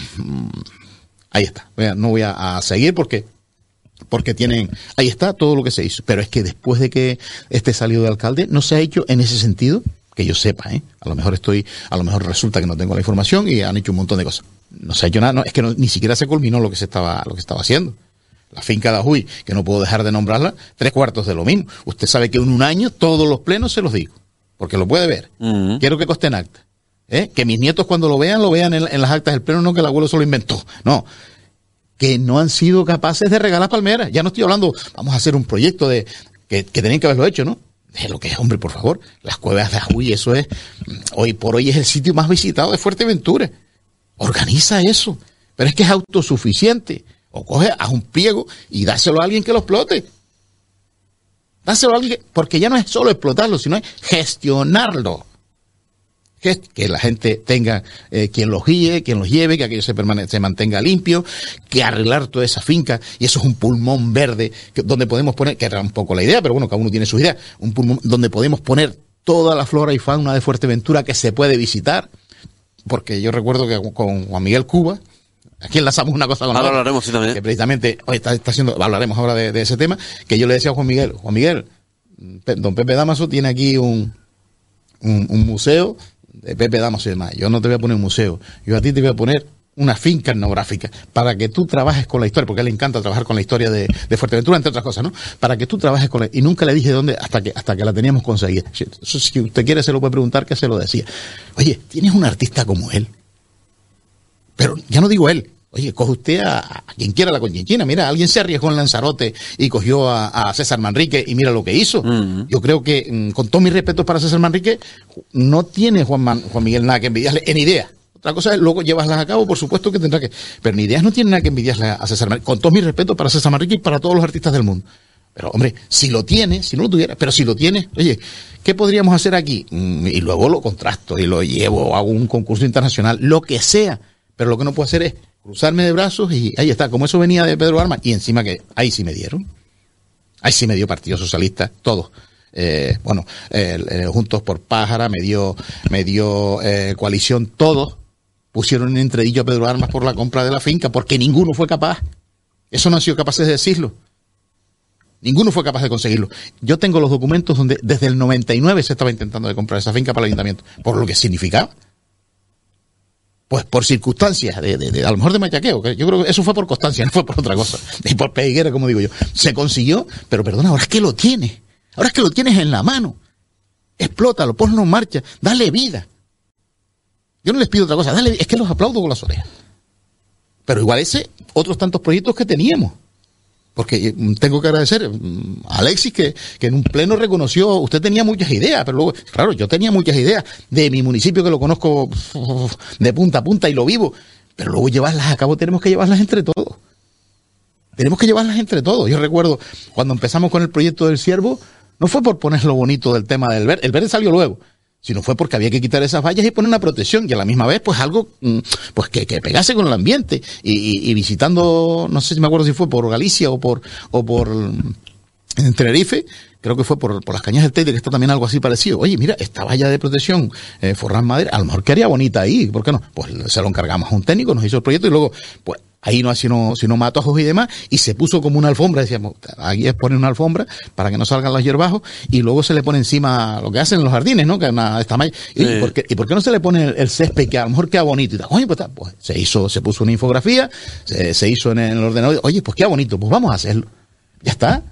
Ahí está. No voy a, a seguir porque... porque tienen, ahí está todo lo que se hizo, pero es que después de que este salió de alcalde, no se ha hecho en ese sentido, que yo sepa, ¿eh? A lo mejor estoy, a lo mejor resulta que no tengo la información y han hecho un montón de cosas. No se ha hecho nada, no, es que no, ni siquiera se culminó lo que se estaba, lo que estaba haciendo. La finca de Ajuy, que no puedo dejar de nombrarla, tres cuartos de lo mismo. Usted sabe que en un año todos los plenos se los digo, porque lo puede ver. Uh-huh. Quiero que conste en acta, ¿eh? Que mis nietos cuando lo vean, lo vean en, en las actas del pleno, no que el abuelo se lo inventó, no. Que no han sido capaces de regalar palmeras. Ya no estoy hablando, vamos a hacer un proyecto de que, que tenían que haberlo hecho, ¿no? De lo que es, hombre, por favor. Las cuevas de Ajuy, eso es, hoy por hoy es el sitio más visitado de Fuerteventura. Organiza eso. Pero es que es autosuficiente. O coge, haz un pliego y dáselo a alguien que lo explote. Dáselo a alguien que, porque ya no es solo explotarlo, sino es gestionarlo. Que, que la gente tenga eh, quien los guíe, quien los lleve, que aquello se, permane- se mantenga limpio, que arreglar toda esa finca, y eso es un pulmón verde que, donde podemos poner, que era un poco la idea, pero bueno, cada uno tiene su idea, un pulmón donde podemos poner toda la flora y fauna de Fuerteventura que se puede visitar, porque yo recuerdo que con Juan Miguel Cuba, aquí enlazamos una cosa con ahora la otra, hablaremos, sí, también. Que precisamente hoy está, está haciendo, hablaremos ahora de, de ese tema, que yo le decía a Juan Miguel, Juan Miguel, don Pepe Damaso tiene aquí un, un, un museo de Pepe Damaso y demás. Yo no te voy a poner un museo, yo a ti te voy a poner una finca etnográfica para que tú trabajes con la historia, porque a él le encanta trabajar con la historia de, de Fuerteventura, entre otras cosas, ¿no? Para que tú trabajes con la... Y nunca le dije de dónde, hasta que hasta que la teníamos conseguida. Eso, si usted quiere se lo puede preguntar, que se lo decía. Oye, tienes un artista como él, pero ya no digo él. Oye, coge usted a, a quien quiera la conchinchina. Mira, alguien se arriesgó en Lanzarote y cogió a, a César Manrique y mira lo que hizo. Uh-huh. Yo creo que, mm, con todos mis respetos para César Manrique, no tiene Juan, Man, Juan Miguel nada que envidiarle en ideas. Otra cosa es luego llevarlas a cabo, por supuesto que tendrá que... Pero en ideas no tiene nada que envidiarle a César Manrique. Con todos mis respetos para César Manrique y para todos los artistas del mundo. Pero, hombre, si lo tiene, si no lo tuviera, pero si lo tiene, oye, ¿qué podríamos hacer aquí? Mm, y luego lo contrasto y lo llevo a un concurso internacional, lo que sea. Pero lo que no puedo hacer es cruzarme de brazos y ahí está, como eso venía de Pedro Armas, y encima que ahí sí me dieron, ahí sí me dio Partido Socialista, todos, eh, bueno, eh, eh, Juntos por Pájara, me dio, me dio eh, Coalición, todos pusieron en entredillo a Pedro Armas por la compra de la finca, porque ninguno fue capaz, eso no han sido capaces de decirlo, ninguno fue capaz de conseguirlo. Yo tengo los documentos donde desde el noventa y nueve se estaba intentando de comprar esa finca para el ayuntamiento, por lo que significaba. Pues por circunstancias, de, de, de, a lo mejor de machaqueo, que yo creo que eso fue por constancia, no fue por otra cosa, y por peguera, como digo yo. Se consiguió, pero perdona, ahora es que lo tienes, ahora es que lo tienes en la mano. Explótalo, ponlo en marcha, dale vida. Yo no les pido otra cosa, dale, es que los aplaudo con las orejas. Pero igual ese, otros tantos proyectos que teníamos. Porque tengo que agradecer a Alexis que, que en un pleno reconoció, usted tenía muchas ideas, pero luego, claro, yo tenía muchas ideas de mi municipio que lo conozco de punta a punta y lo vivo, pero luego llevarlas a cabo tenemos que llevarlas entre todos. Tenemos que llevarlas entre todos. Yo recuerdo cuando empezamos con el proyecto del ciervo, no fue por poner lo bonito del tema del verde, el verde salió luego, sino fue porque había que quitar esas vallas y poner una protección y a la misma vez pues algo pues que, que pegase con el ambiente y, y, y visitando, no sé si me acuerdo si fue por Galicia o por o por en Tenerife, creo que fue por, por las Cañas del Teide, que está también algo así parecido. Oye, mira, esta valla de protección, eh, forrar madera, a lo mejor quedaría bonita ahí, ¿por qué no? Pues se lo encargamos a un técnico, nos hizo el proyecto y luego pues ahí no sino, sino matojos y demás, y se puso como una alfombra, decíamos, aquí es poner una alfombra para que no salgan los hierbajos, y luego se le pone encima lo que hacen en los jardines, ¿no? Que es una, esta malla. ¿Y, sí. ¿por qué, ¿Y por qué no se le pone el, el césped que a lo mejor queda bonito? Y tal? Oye, pues, pues se hizo, se puso una infografía, se, se hizo en el ordenador, oye, pues queda bonito, pues vamos a hacerlo. Ya está.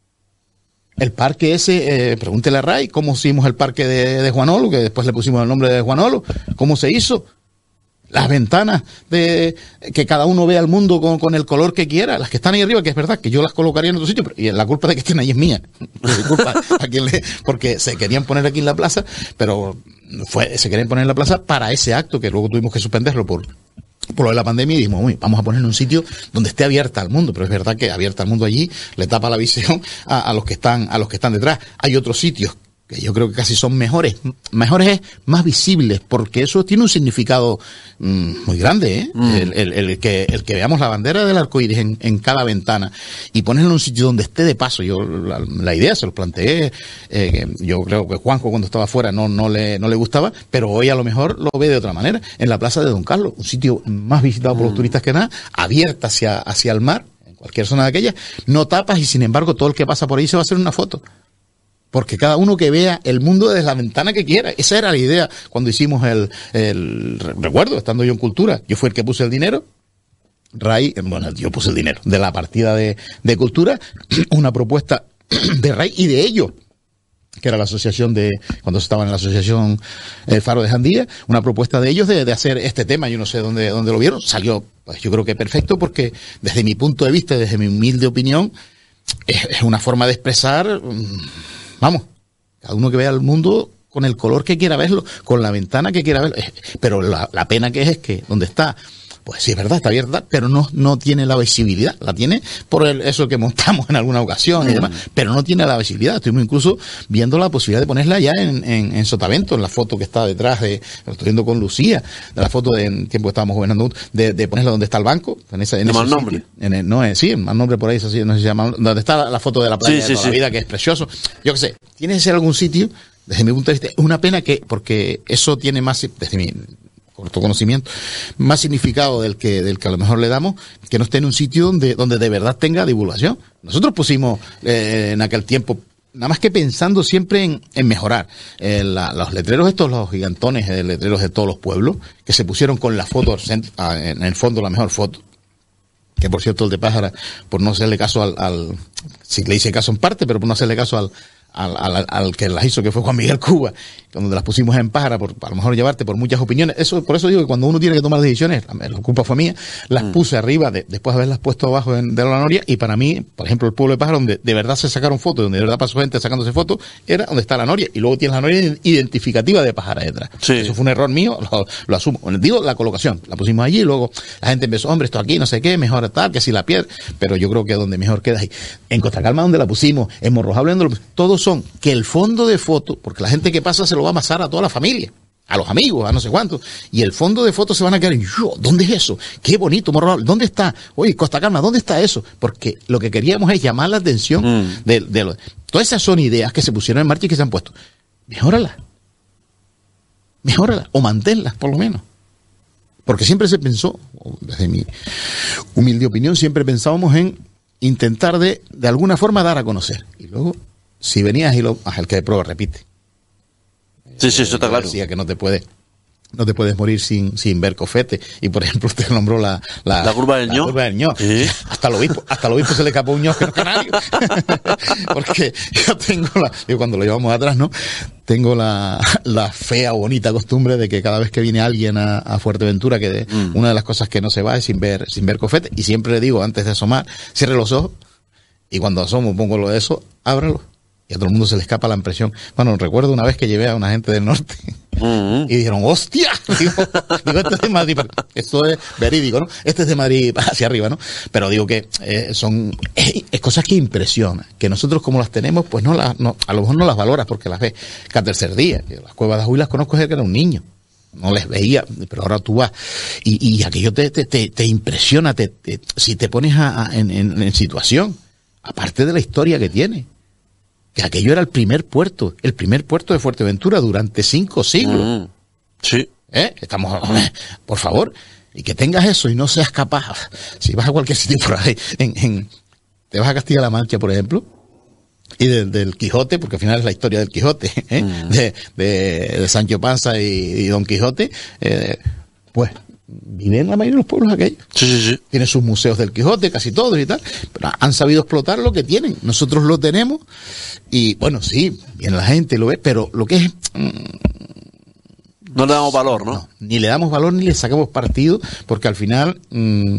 El parque ese, eh, pregúntele a Ray, ¿cómo hicimos el parque de, de Juanolo? Que después le pusimos el nombre de Juanolo. ¿Cómo se hizo? Las ventanas de que cada uno vea el mundo con, con el color que quiera, las que están ahí arriba, que es verdad que yo las colocaría en otro sitio, pero y la culpa de que estén ahí es mía. Disculpa a quien le, porque se querían poner aquí en la plaza, pero fue, se querían poner en la plaza para ese acto que luego tuvimos que suspenderlo por, por lo de la pandemia y dijimos, uy, vamos a ponerle un sitio donde esté abierta al mundo, pero es verdad que abierta al mundo allí le tapa la visión a, a los que están, a los que están detrás. Hay otros sitios que yo creo que casi son mejores, mejores es más visibles, porque eso tiene un significado mmm, muy grande, ¿eh? Mm. El, el, el, que, el que veamos la bandera del arco iris en, en cada ventana y ponerlo en un sitio donde esté de paso. Yo la, la idea se lo planteé, eh, yo creo que Juanjo cuando estaba afuera no, no, le, no le gustaba, pero hoy a lo mejor lo ve de otra manera, en la plaza de Don Carlos, un sitio más visitado mm. por los turistas que nada, abierta hacia, hacia el mar, en cualquier zona de aquella, no tapas y sin embargo todo el que pasa por ahí se va a hacer una foto. Porque cada uno que vea el mundo desde la ventana que quiera. Esa era la idea cuando hicimos el, el recuerdo, estando yo en Cultura. Yo fui el que puse el dinero. Ray, bueno, yo puse el dinero de la partida de, de Cultura, una propuesta de Ray y de ellos, que era la asociación de, cuando estaban en la asociación El Faro de Jandía, una propuesta de ellos de, de hacer este tema. Yo no sé dónde, dónde lo vieron. Salió, pues yo creo que perfecto, porque desde mi punto de vista, desde mi humilde opinión, es, es una forma de expresar. Vamos, cada uno que vea el mundo con el color que quiera verlo, con la ventana que quiera verlo. Pero la, la pena que es es que donde está, pues sí es verdad, está abierta, pero no, no tiene la visibilidad. La tiene por el, eso que montamos en alguna ocasión y demás, pero no tiene la visibilidad. Estuvimos incluso viendo la posibilidad de ponerla ya en, en, en Sotavento, en la foto que está detrás de, lo estoy viendo con Lucía, de la foto de en tiempo que estábamos gobernando, de, de ponerla donde está el banco, en esa, en ese mal nombre. En el, no es, sí, el mal nombre por ahí, es así, no sé si se llama, donde está la, la foto de la playa sí, de toda sí, la sí. vida, que es precioso. Yo qué sé, tiene que ser algún sitio, desde mi punto de vista, es una pena que, porque eso tiene más, desde mi corto conocimiento, más significado del que del que a lo mejor le damos, que no esté en un sitio donde donde de verdad tenga divulgación. Nosotros pusimos eh, en aquel tiempo, nada más que pensando siempre en, en mejorar, eh, la, los letreros estos, los gigantones de letreros de todos los pueblos, que se pusieron con la foto, en el fondo la mejor foto, que por cierto el de Pájara, por no hacerle caso al, al sí le hice caso en parte, pero por no hacerle caso al Al, al, al que las hizo, que fue Juan Miguel Cuba, cuando las pusimos en Pájara, por, a lo mejor llevarte por muchas opiniones. Eso, por eso digo que cuando uno tiene que tomar decisiones, la, la culpa fue mía, las mm. puse arriba, de, después de haberlas puesto abajo en, de la Noria, y para mí, por ejemplo, el pueblo de Pájara, donde de verdad se sacaron fotos, donde de verdad pasó gente sacándose fotos, era donde está la Noria, y luego tienes la Noria identificativa de Pájara detrás. Sí. Eso fue un error mío, lo, lo asumo. Digo, la colocación, la pusimos allí, y luego la gente empezó, hombre, esto aquí, no sé qué, mejor tal, que si la piel, pero yo creo que donde mejor queda ahí. En Costa Calma, donde la pusimos, en Morrojable, donde lo pusimos, todos son que el fondo fondo de foto, porque la gente que pasa se lo va a amasar a toda la familia, a los amigos, a no sé cuántos, y el fondo de fotos se van a quedar en, yo, ¿dónde es eso? Qué bonito, Morrojable, ¿dónde está? Oye, Costa Calma, ¿dónde está eso? Porque lo que queríamos es llamar la atención mm. de, de lo, todas esas son ideas que se pusieron en marcha y que se han puesto. Mejóralas. Mejóralas, o manténlas, por lo menos. Porque siempre se pensó, desde mi humilde opinión, siempre pensábamos en intentar de, de alguna forma dar a conocer. Y luego, si venías y lo, ah, el que de prueba repite. Sí, sí, eso está claro. Decía que no te puedes, no te puedes morir sin, sin ver cofete. Y por ejemplo, usted nombró la, la, la curva del ño. Sí. Hasta el obispo, hasta el obispo se le escapó un ño que no es canario. Porque yo tengo la, yo cuando lo llevamos atrás, ¿no? Tengo la, la fea, bonita costumbre de que cada vez que viene alguien a, a Fuerteventura, que de, mm. una de las cosas que no se va es sin ver, sin ver cofete. Y siempre le digo, antes de asomar, cierre los ojos. Y cuando asomo, pongo lo de eso, ábralo. Y a todo el mundo se le escapa la impresión. Bueno, recuerdo una vez que llevé a una gente del norte uh-huh. y dijeron, ¡hostia! Digo, digo, este es de Madrid. Esto es verídico, ¿no? Este es de Madrid hacia arriba, ¿no? Pero digo que eh, son eh, cosas que impresionan. Que nosotros como las tenemos, pues no las, no, a lo mejor no las valoras porque las ves cada tercer día. Las cuevas de Ajuy las conozco desde que era un niño. No les veía, pero ahora tú vas. Y, y aquello te, te, te, te impresiona, te, te, si te pones a, a, en, en, en situación. Aparte de la historia que tiene. Que aquello era el primer puerto, el primer puerto de Fuerteventura durante cinco siglos. Mm, sí. ¿Eh? Estamos, por favor, y que tengas eso y no seas capaz. Si vas a cualquier sitio por ahí, en, en, te vas a Castilla-La Mancha, por ejemplo, y del, del Quijote, porque al final es la historia del Quijote, ¿eh? mm. de, de, de Sancho Panza y, y Don Quijote, eh, pues viven en la mayoría de los pueblos aquellos. Sí, sí, sí. Tienen sus museos del Quijote, casi todos y tal, pero han sabido explotar lo que tienen. Nosotros lo tenemos y, bueno, sí, viene la gente, lo ve, pero lo que es... Mmm, no le damos valor, ¿no? ¿no? Ni le damos valor ni le sacamos partido, porque al final mmm,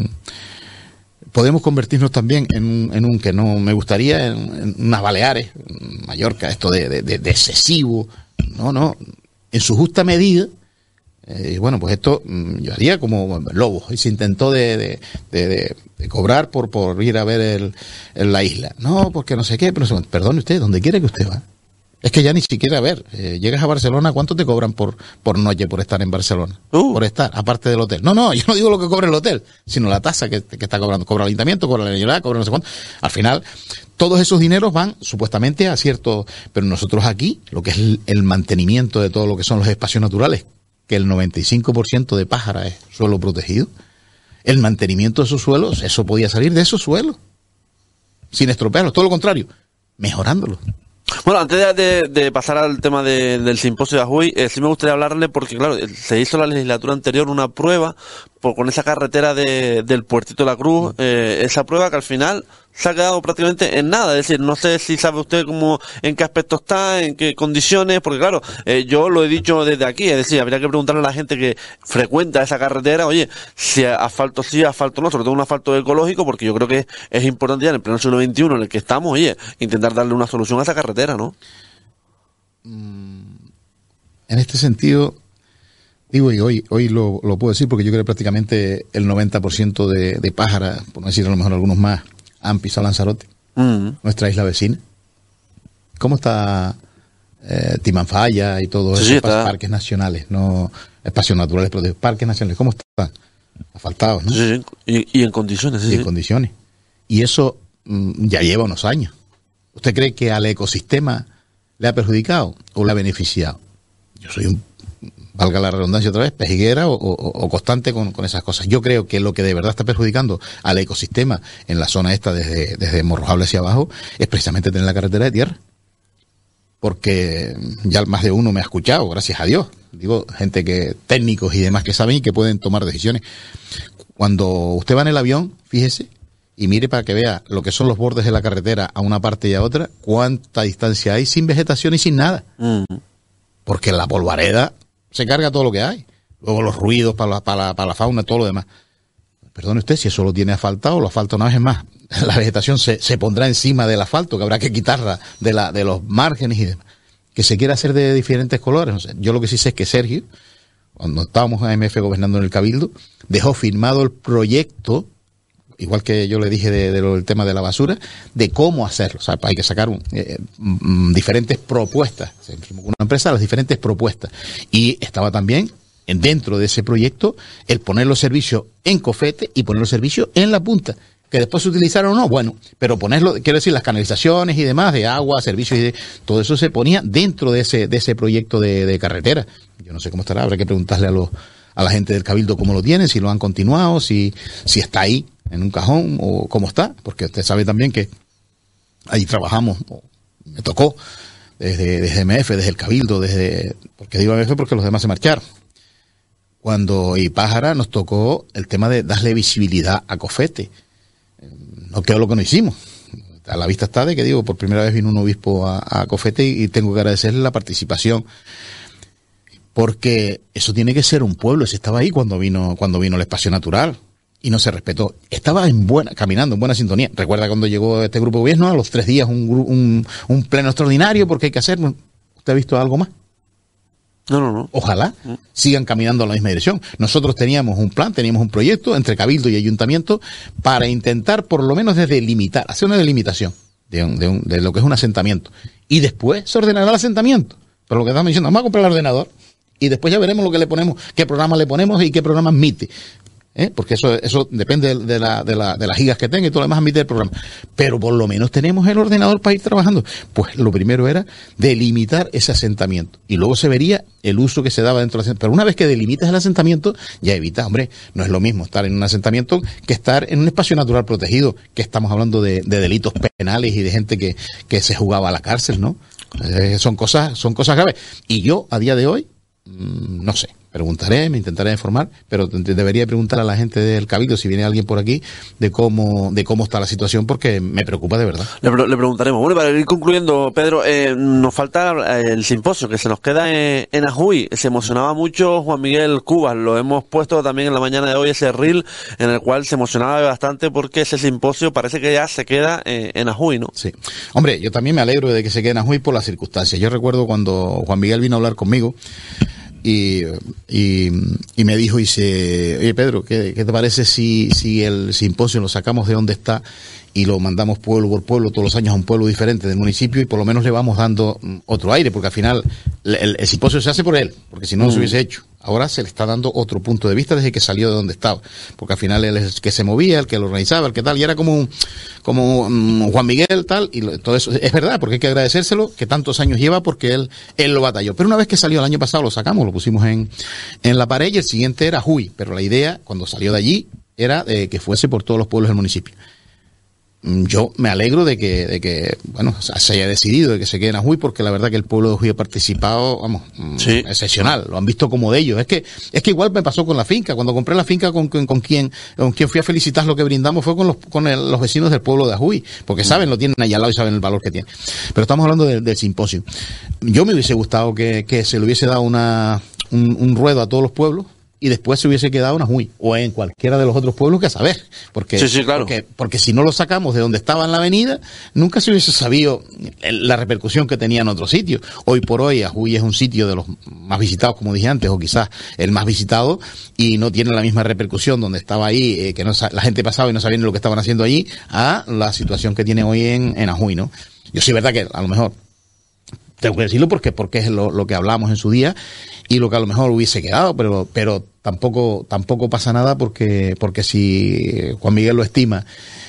podemos convertirnos también en un, en un que no me gustaría, en, en unas Baleares, en Mallorca, esto de, de, de, de excesivo. No, no, en su justa medida. Eh, bueno, pues esto mmm, yo haría como Lobo, y se intentó de, de, de, de, de cobrar por, por ir a ver el, el, la isla. No, porque no sé qué, pero perdone usted, donde quiera que usted va. Es que ya ni siquiera, a ver, eh, llegas a Barcelona, ¿cuánto te cobran por, por noche por estar en Barcelona? Uh. Por estar, aparte del hotel. No, no, yo no digo lo que cobra el hotel, sino la tasa que, que está cobrando. Cobra el ayuntamiento, cobra la generalidad, cobra no sé cuánto. Al final, todos esos dineros van supuestamente a cierto... Pero nosotros aquí, lo que es el, el mantenimiento de todo lo que son los espacios naturales, que el noventa y cinco por ciento de Pájara es suelo protegido, el mantenimiento de esos suelos, eso podía salir de esos suelos, sin estropearlos, todo lo contrario, mejorándolos. Bueno, antes de, de, de pasar al tema de, del simposio de Ajuy, eh, sí me gustaría hablarle porque, claro, se hizo la legislatura anterior una prueba por, con esa carretera de, del Puertito de la Cruz, eh, esa prueba que al final se ha quedado prácticamente en nada. Es decir, no sé si sabe usted cómo, en qué aspecto está, en qué condiciones, porque claro, eh, yo lo he dicho desde aquí, es decir, habría que preguntarle a la gente que frecuenta esa carretera, oye, si asfalto sí, asfalto no, sobre todo un asfalto ecológico, porque yo creo que es importante ya en el pleno siglo veintiuno en el que estamos, oye, intentar darle una solución a esa carretera, ¿no? En este sentido, digo, y hoy, hoy lo, lo puedo decir porque yo creo que prácticamente el noventa por ciento de, de Pájara, por no decir a lo mejor algunos más, han pisado Lanzarote, mm. nuestra isla vecina. ¿Cómo está eh, Timanfaya y todos sí, esos sí, parques nacionales, no espacios naturales, pero de parques nacionales? ¿Cómo están? Asfaltados, ¿no? Sí, sí. Y, y en condiciones, sí. Y en sí. condiciones. Y eso mm, ya lleva unos años. ¿Usted cree que al ecosistema le ha perjudicado o le ha beneficiado? Yo soy un, valga la redundancia otra vez, pejiguera o, o, o constante con, con esas cosas. Yo creo que lo que de verdad está perjudicando al ecosistema en la zona esta desde, desde Morrojable hacia abajo es precisamente tener la carretera de tierra. Porque ya más de uno me ha escuchado, gracias a Dios. Digo, gente que, técnicos y demás que saben y que pueden tomar decisiones. Cuando usted va en el avión, fíjese, y mire para que vea lo que son los bordes de la carretera a una parte y a otra, cuánta distancia hay sin vegetación y sin nada. Mm. Porque la polvareda se carga todo lo que hay. Luego los ruidos para la, para la, para la fauna, todo lo demás. Perdone usted, si eso lo tiene asfaltado, lo asfalta una vez más. La vegetación se, se pondrá encima del asfalto, que habrá que quitarla de, la, de los márgenes y demás. Que se quiera hacer de diferentes colores. No sé. Yo lo que sí sé es que Sergio, cuando estábamos en A M F gobernando en el Cabildo, dejó firmado el proyecto, igual que yo le dije de, de lo, del tema de la basura, de cómo hacerlo. O sea, hay que sacar un, eh, mm, diferentes propuestas. Una empresa, las diferentes propuestas. Y estaba también dentro de ese proyecto el poner los servicios en Cofete y poner los servicios en la punta. Que después se utilizaron o no, bueno, pero ponerlo, quiero decir, las canalizaciones y demás, de agua, servicios y de, todo eso se ponía dentro de ese, de ese proyecto de, de carretera. Yo no sé cómo estará, habrá que preguntarle a los, a la gente del Cabildo cómo lo tienen, si lo han continuado, si, si está ahí en un cajón o cómo está, porque usted sabe también que ahí trabajamos, me tocó, desde, desde M F, desde el Cabildo, desde, porque digo M F porque los demás se marcharon. Cuando y Pájara nos tocó el tema de darle visibilidad a Cofete. No quedó lo que no hicimos. A la vista está de que, digo, por primera vez vino un obispo a, a Cofete y, y tengo que agradecerle la participación. Porque eso tiene que ser un pueblo. Si estaba ahí cuando vino, cuando vino el espacio natural y no se respetó. Estaba en buena, caminando en buena sintonía. Recuerda cuando llegó este grupo de gobierno, a los tres días un, un, un pleno extraordinario porque hay que hacer. ¿Usted ha visto algo más? No, no, no. Ojalá sigan caminando en la misma dirección. Nosotros teníamos un plan, teníamos un proyecto entre Cabildo y Ayuntamiento para intentar por lo menos de delimitar, hacer una delimitación de, un, de, un, de lo que es un asentamiento. Y después se ordenará el asentamiento. Pero lo que estamos diciendo, vamos a comprar el ordenador y después ya veremos lo que le ponemos, qué programa le ponemos y qué programa admite. ¿Eh? Porque eso eso depende de, la, de, la, de las gigas que tenga y todo lo demás admite el programa. Pero por lo menos tenemos el ordenador para ir trabajando. Pues lo primero era delimitar ese asentamiento. Y luego se vería el uso que se daba dentro del asentamiento. Pero una vez que delimitas el asentamiento, ya evitas, hombre, no es lo mismo estar en un asentamiento que estar en un espacio natural protegido, que estamos hablando de, de delitos penales y de gente que, que se jugaba a la cárcel, ¿no? Eh, son cosas, son cosas graves. Y yo, a día de hoy, mmm, no sé. Preguntaré, me intentaré informar, pero debería preguntar a la gente del Cabildo si viene alguien por aquí de cómo de cómo está la situación, porque me preocupa de verdad. Le, le preguntaremos. Bueno, para ir concluyendo, Pedro, eh, nos falta el simposio que se nos queda en, en Ajuy. Se emocionaba mucho Juan Miguel Cubas, lo hemos puesto también en la mañana de hoy, ese reel en el cual se emocionaba bastante porque ese simposio parece que ya se queda en, en Ajuy, ¿no? Sí. Hombre, yo también me alegro de que se quede en Ajuy por las circunstancias. Yo recuerdo cuando Juan Miguel vino a hablar conmigo, Y, y, y me dijo, y se, oye Pedro, ¿qué, qué te parece si, si el simposio lo sacamos de donde está y lo mandamos pueblo por pueblo todos los años a un pueblo diferente del municipio y por lo menos le vamos dando otro aire, porque al final el, el, el simposio se hace por él, porque si no, mm. no se hubiese hecho. Ahora se le está dando otro punto de vista desde que salió de donde estaba, porque al final él es el que se movía, el que lo organizaba, el que tal, y era como un, como un Juan Miguel tal, y lo, todo eso es verdad, porque hay que agradecérselo, que tantos años lleva, porque él, él lo batalló. Pero una vez que salió el año pasado, lo sacamos, lo pusimos en, en la pared, y el siguiente era Juy, pero la idea, cuando salió de allí, era eh, que fuese por todos los pueblos del municipio. Yo me alegro de que, de que, bueno, se haya decidido de que se queden a Juy, porque la verdad que el pueblo de Juy ha participado, vamos, sí. excepcional, lo han visto como de ellos. Es que, es que igual me pasó con la finca, cuando compré la finca con, con, con quien, con quien fui a felicitar lo que brindamos fue con los, con el, los vecinos del pueblo de Juy, porque saben, lo tienen allá al lado y saben el valor que tiene. Pero estamos hablando de, del simposio. Yo me hubiese gustado que, que se le hubiese dado una, un, un ruedo a todos los pueblos, y después se hubiese quedado en Juy o en cualquiera de los otros pueblos, que a saber, porque, sí, sí, claro. porque, porque si no lo sacamos de donde estaba en la avenida, nunca se hubiese sabido la repercusión que tenía en otro sitio. Hoy por hoy Juy es un sitio de los más visitados, como dije antes, o quizás el más visitado, y no tiene la misma repercusión donde estaba ahí, eh, que no, la gente pasaba y no sabía ni lo que estaban haciendo allí, a la situación que tiene hoy en, en Juy, ¿no? Yo sí, verdad que a lo mejor tengo que decirlo porque, porque es lo, lo que hablamos en su día y lo que a lo mejor hubiese quedado, pero, pero tampoco, tampoco pasa nada, porque, porque si Juan Miguel lo estima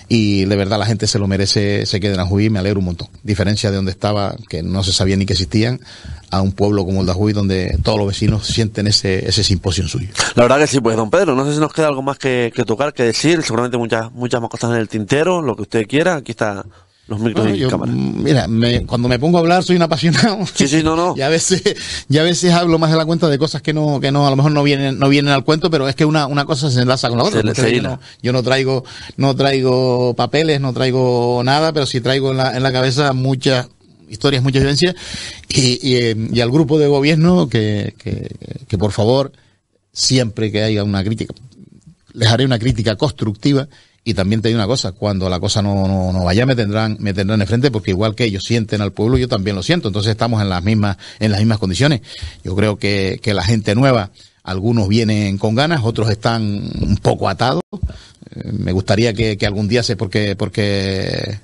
y de verdad la gente se lo merece, se queden a Juy, me alegro un montón. Diferencia de donde estaba, que no se sabía ni que existían, a un pueblo como el de Juy, donde todos los vecinos sienten ese, ese simposio en suyo. La verdad que sí, pues don Pedro, no sé si nos queda algo más que, que tocar, que decir, seguramente muchas, muchas más cosas en el tintero, lo que usted quiera, aquí está los micros bueno, y yo, cámara. Mira, me, cuando me pongo a hablar soy un apasionado. Sí, sí, no, no. Y a veces, y a veces hablo más de la cuenta de cosas que no, que no, a lo mejor no vienen, no vienen al cuento, pero es que una, una cosa se enlaza con la otra. Se, se yo, no, yo no traigo, no traigo papeles, no traigo nada, pero sí traigo en la, en la cabeza muchas historias, muchas vivencias, y, y, y al grupo de gobierno que, que, que por favor, siempre que haya una crítica, les haré una crítica constructiva. Y también te digo una cosa, cuando la cosa no, no, no vaya, me tendrán, me tendrán de frente, porque igual que ellos sienten al pueblo, yo también lo siento. Entonces estamos en las mismas, en las mismas condiciones. Yo creo que, que la gente nueva, algunos vienen con ganas, otros están un poco atados. Eh, me gustaría que, que algún día se, porque, porque,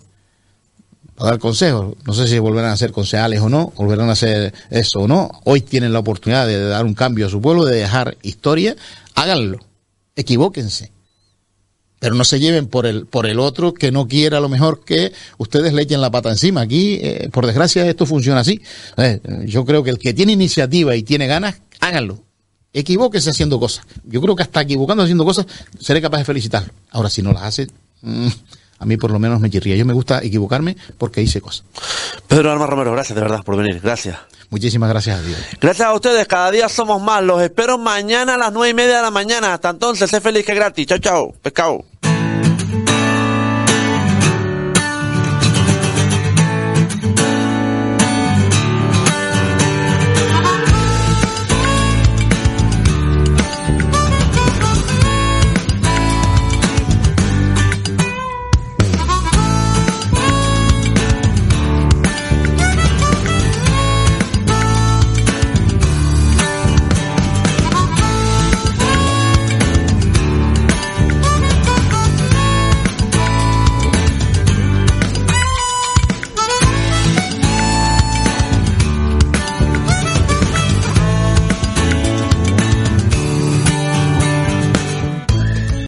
para dar consejos, no sé si volverán a ser concejales o no, volverán a hacer eso o no. Hoy tienen la oportunidad de dar un cambio a su pueblo, de dejar historia. Háganlo. Equivóquense. Pero no se lleven por el por el otro que no quiera a lo mejor que ustedes le echen la pata encima. Aquí, eh, por desgracia, esto funciona así. Eh, yo creo que el que tiene iniciativa y tiene ganas, háganlo. Equivóquese haciendo cosas. Yo creo que hasta equivocando haciendo cosas, seré capaz de felicitarlo. Ahora, si no las hace, mmm, a mí por lo menos me chirría. Yo me gusta equivocarme porque hice cosas. Pedro Alma Romero, gracias de verdad por venir. Gracias. Muchísimas gracias a Dios. Gracias a ustedes, cada día somos más. Los espero mañana a las nueve y media de la mañana. Hasta entonces, sé feliz que gratis. Chao, chao. Pescado.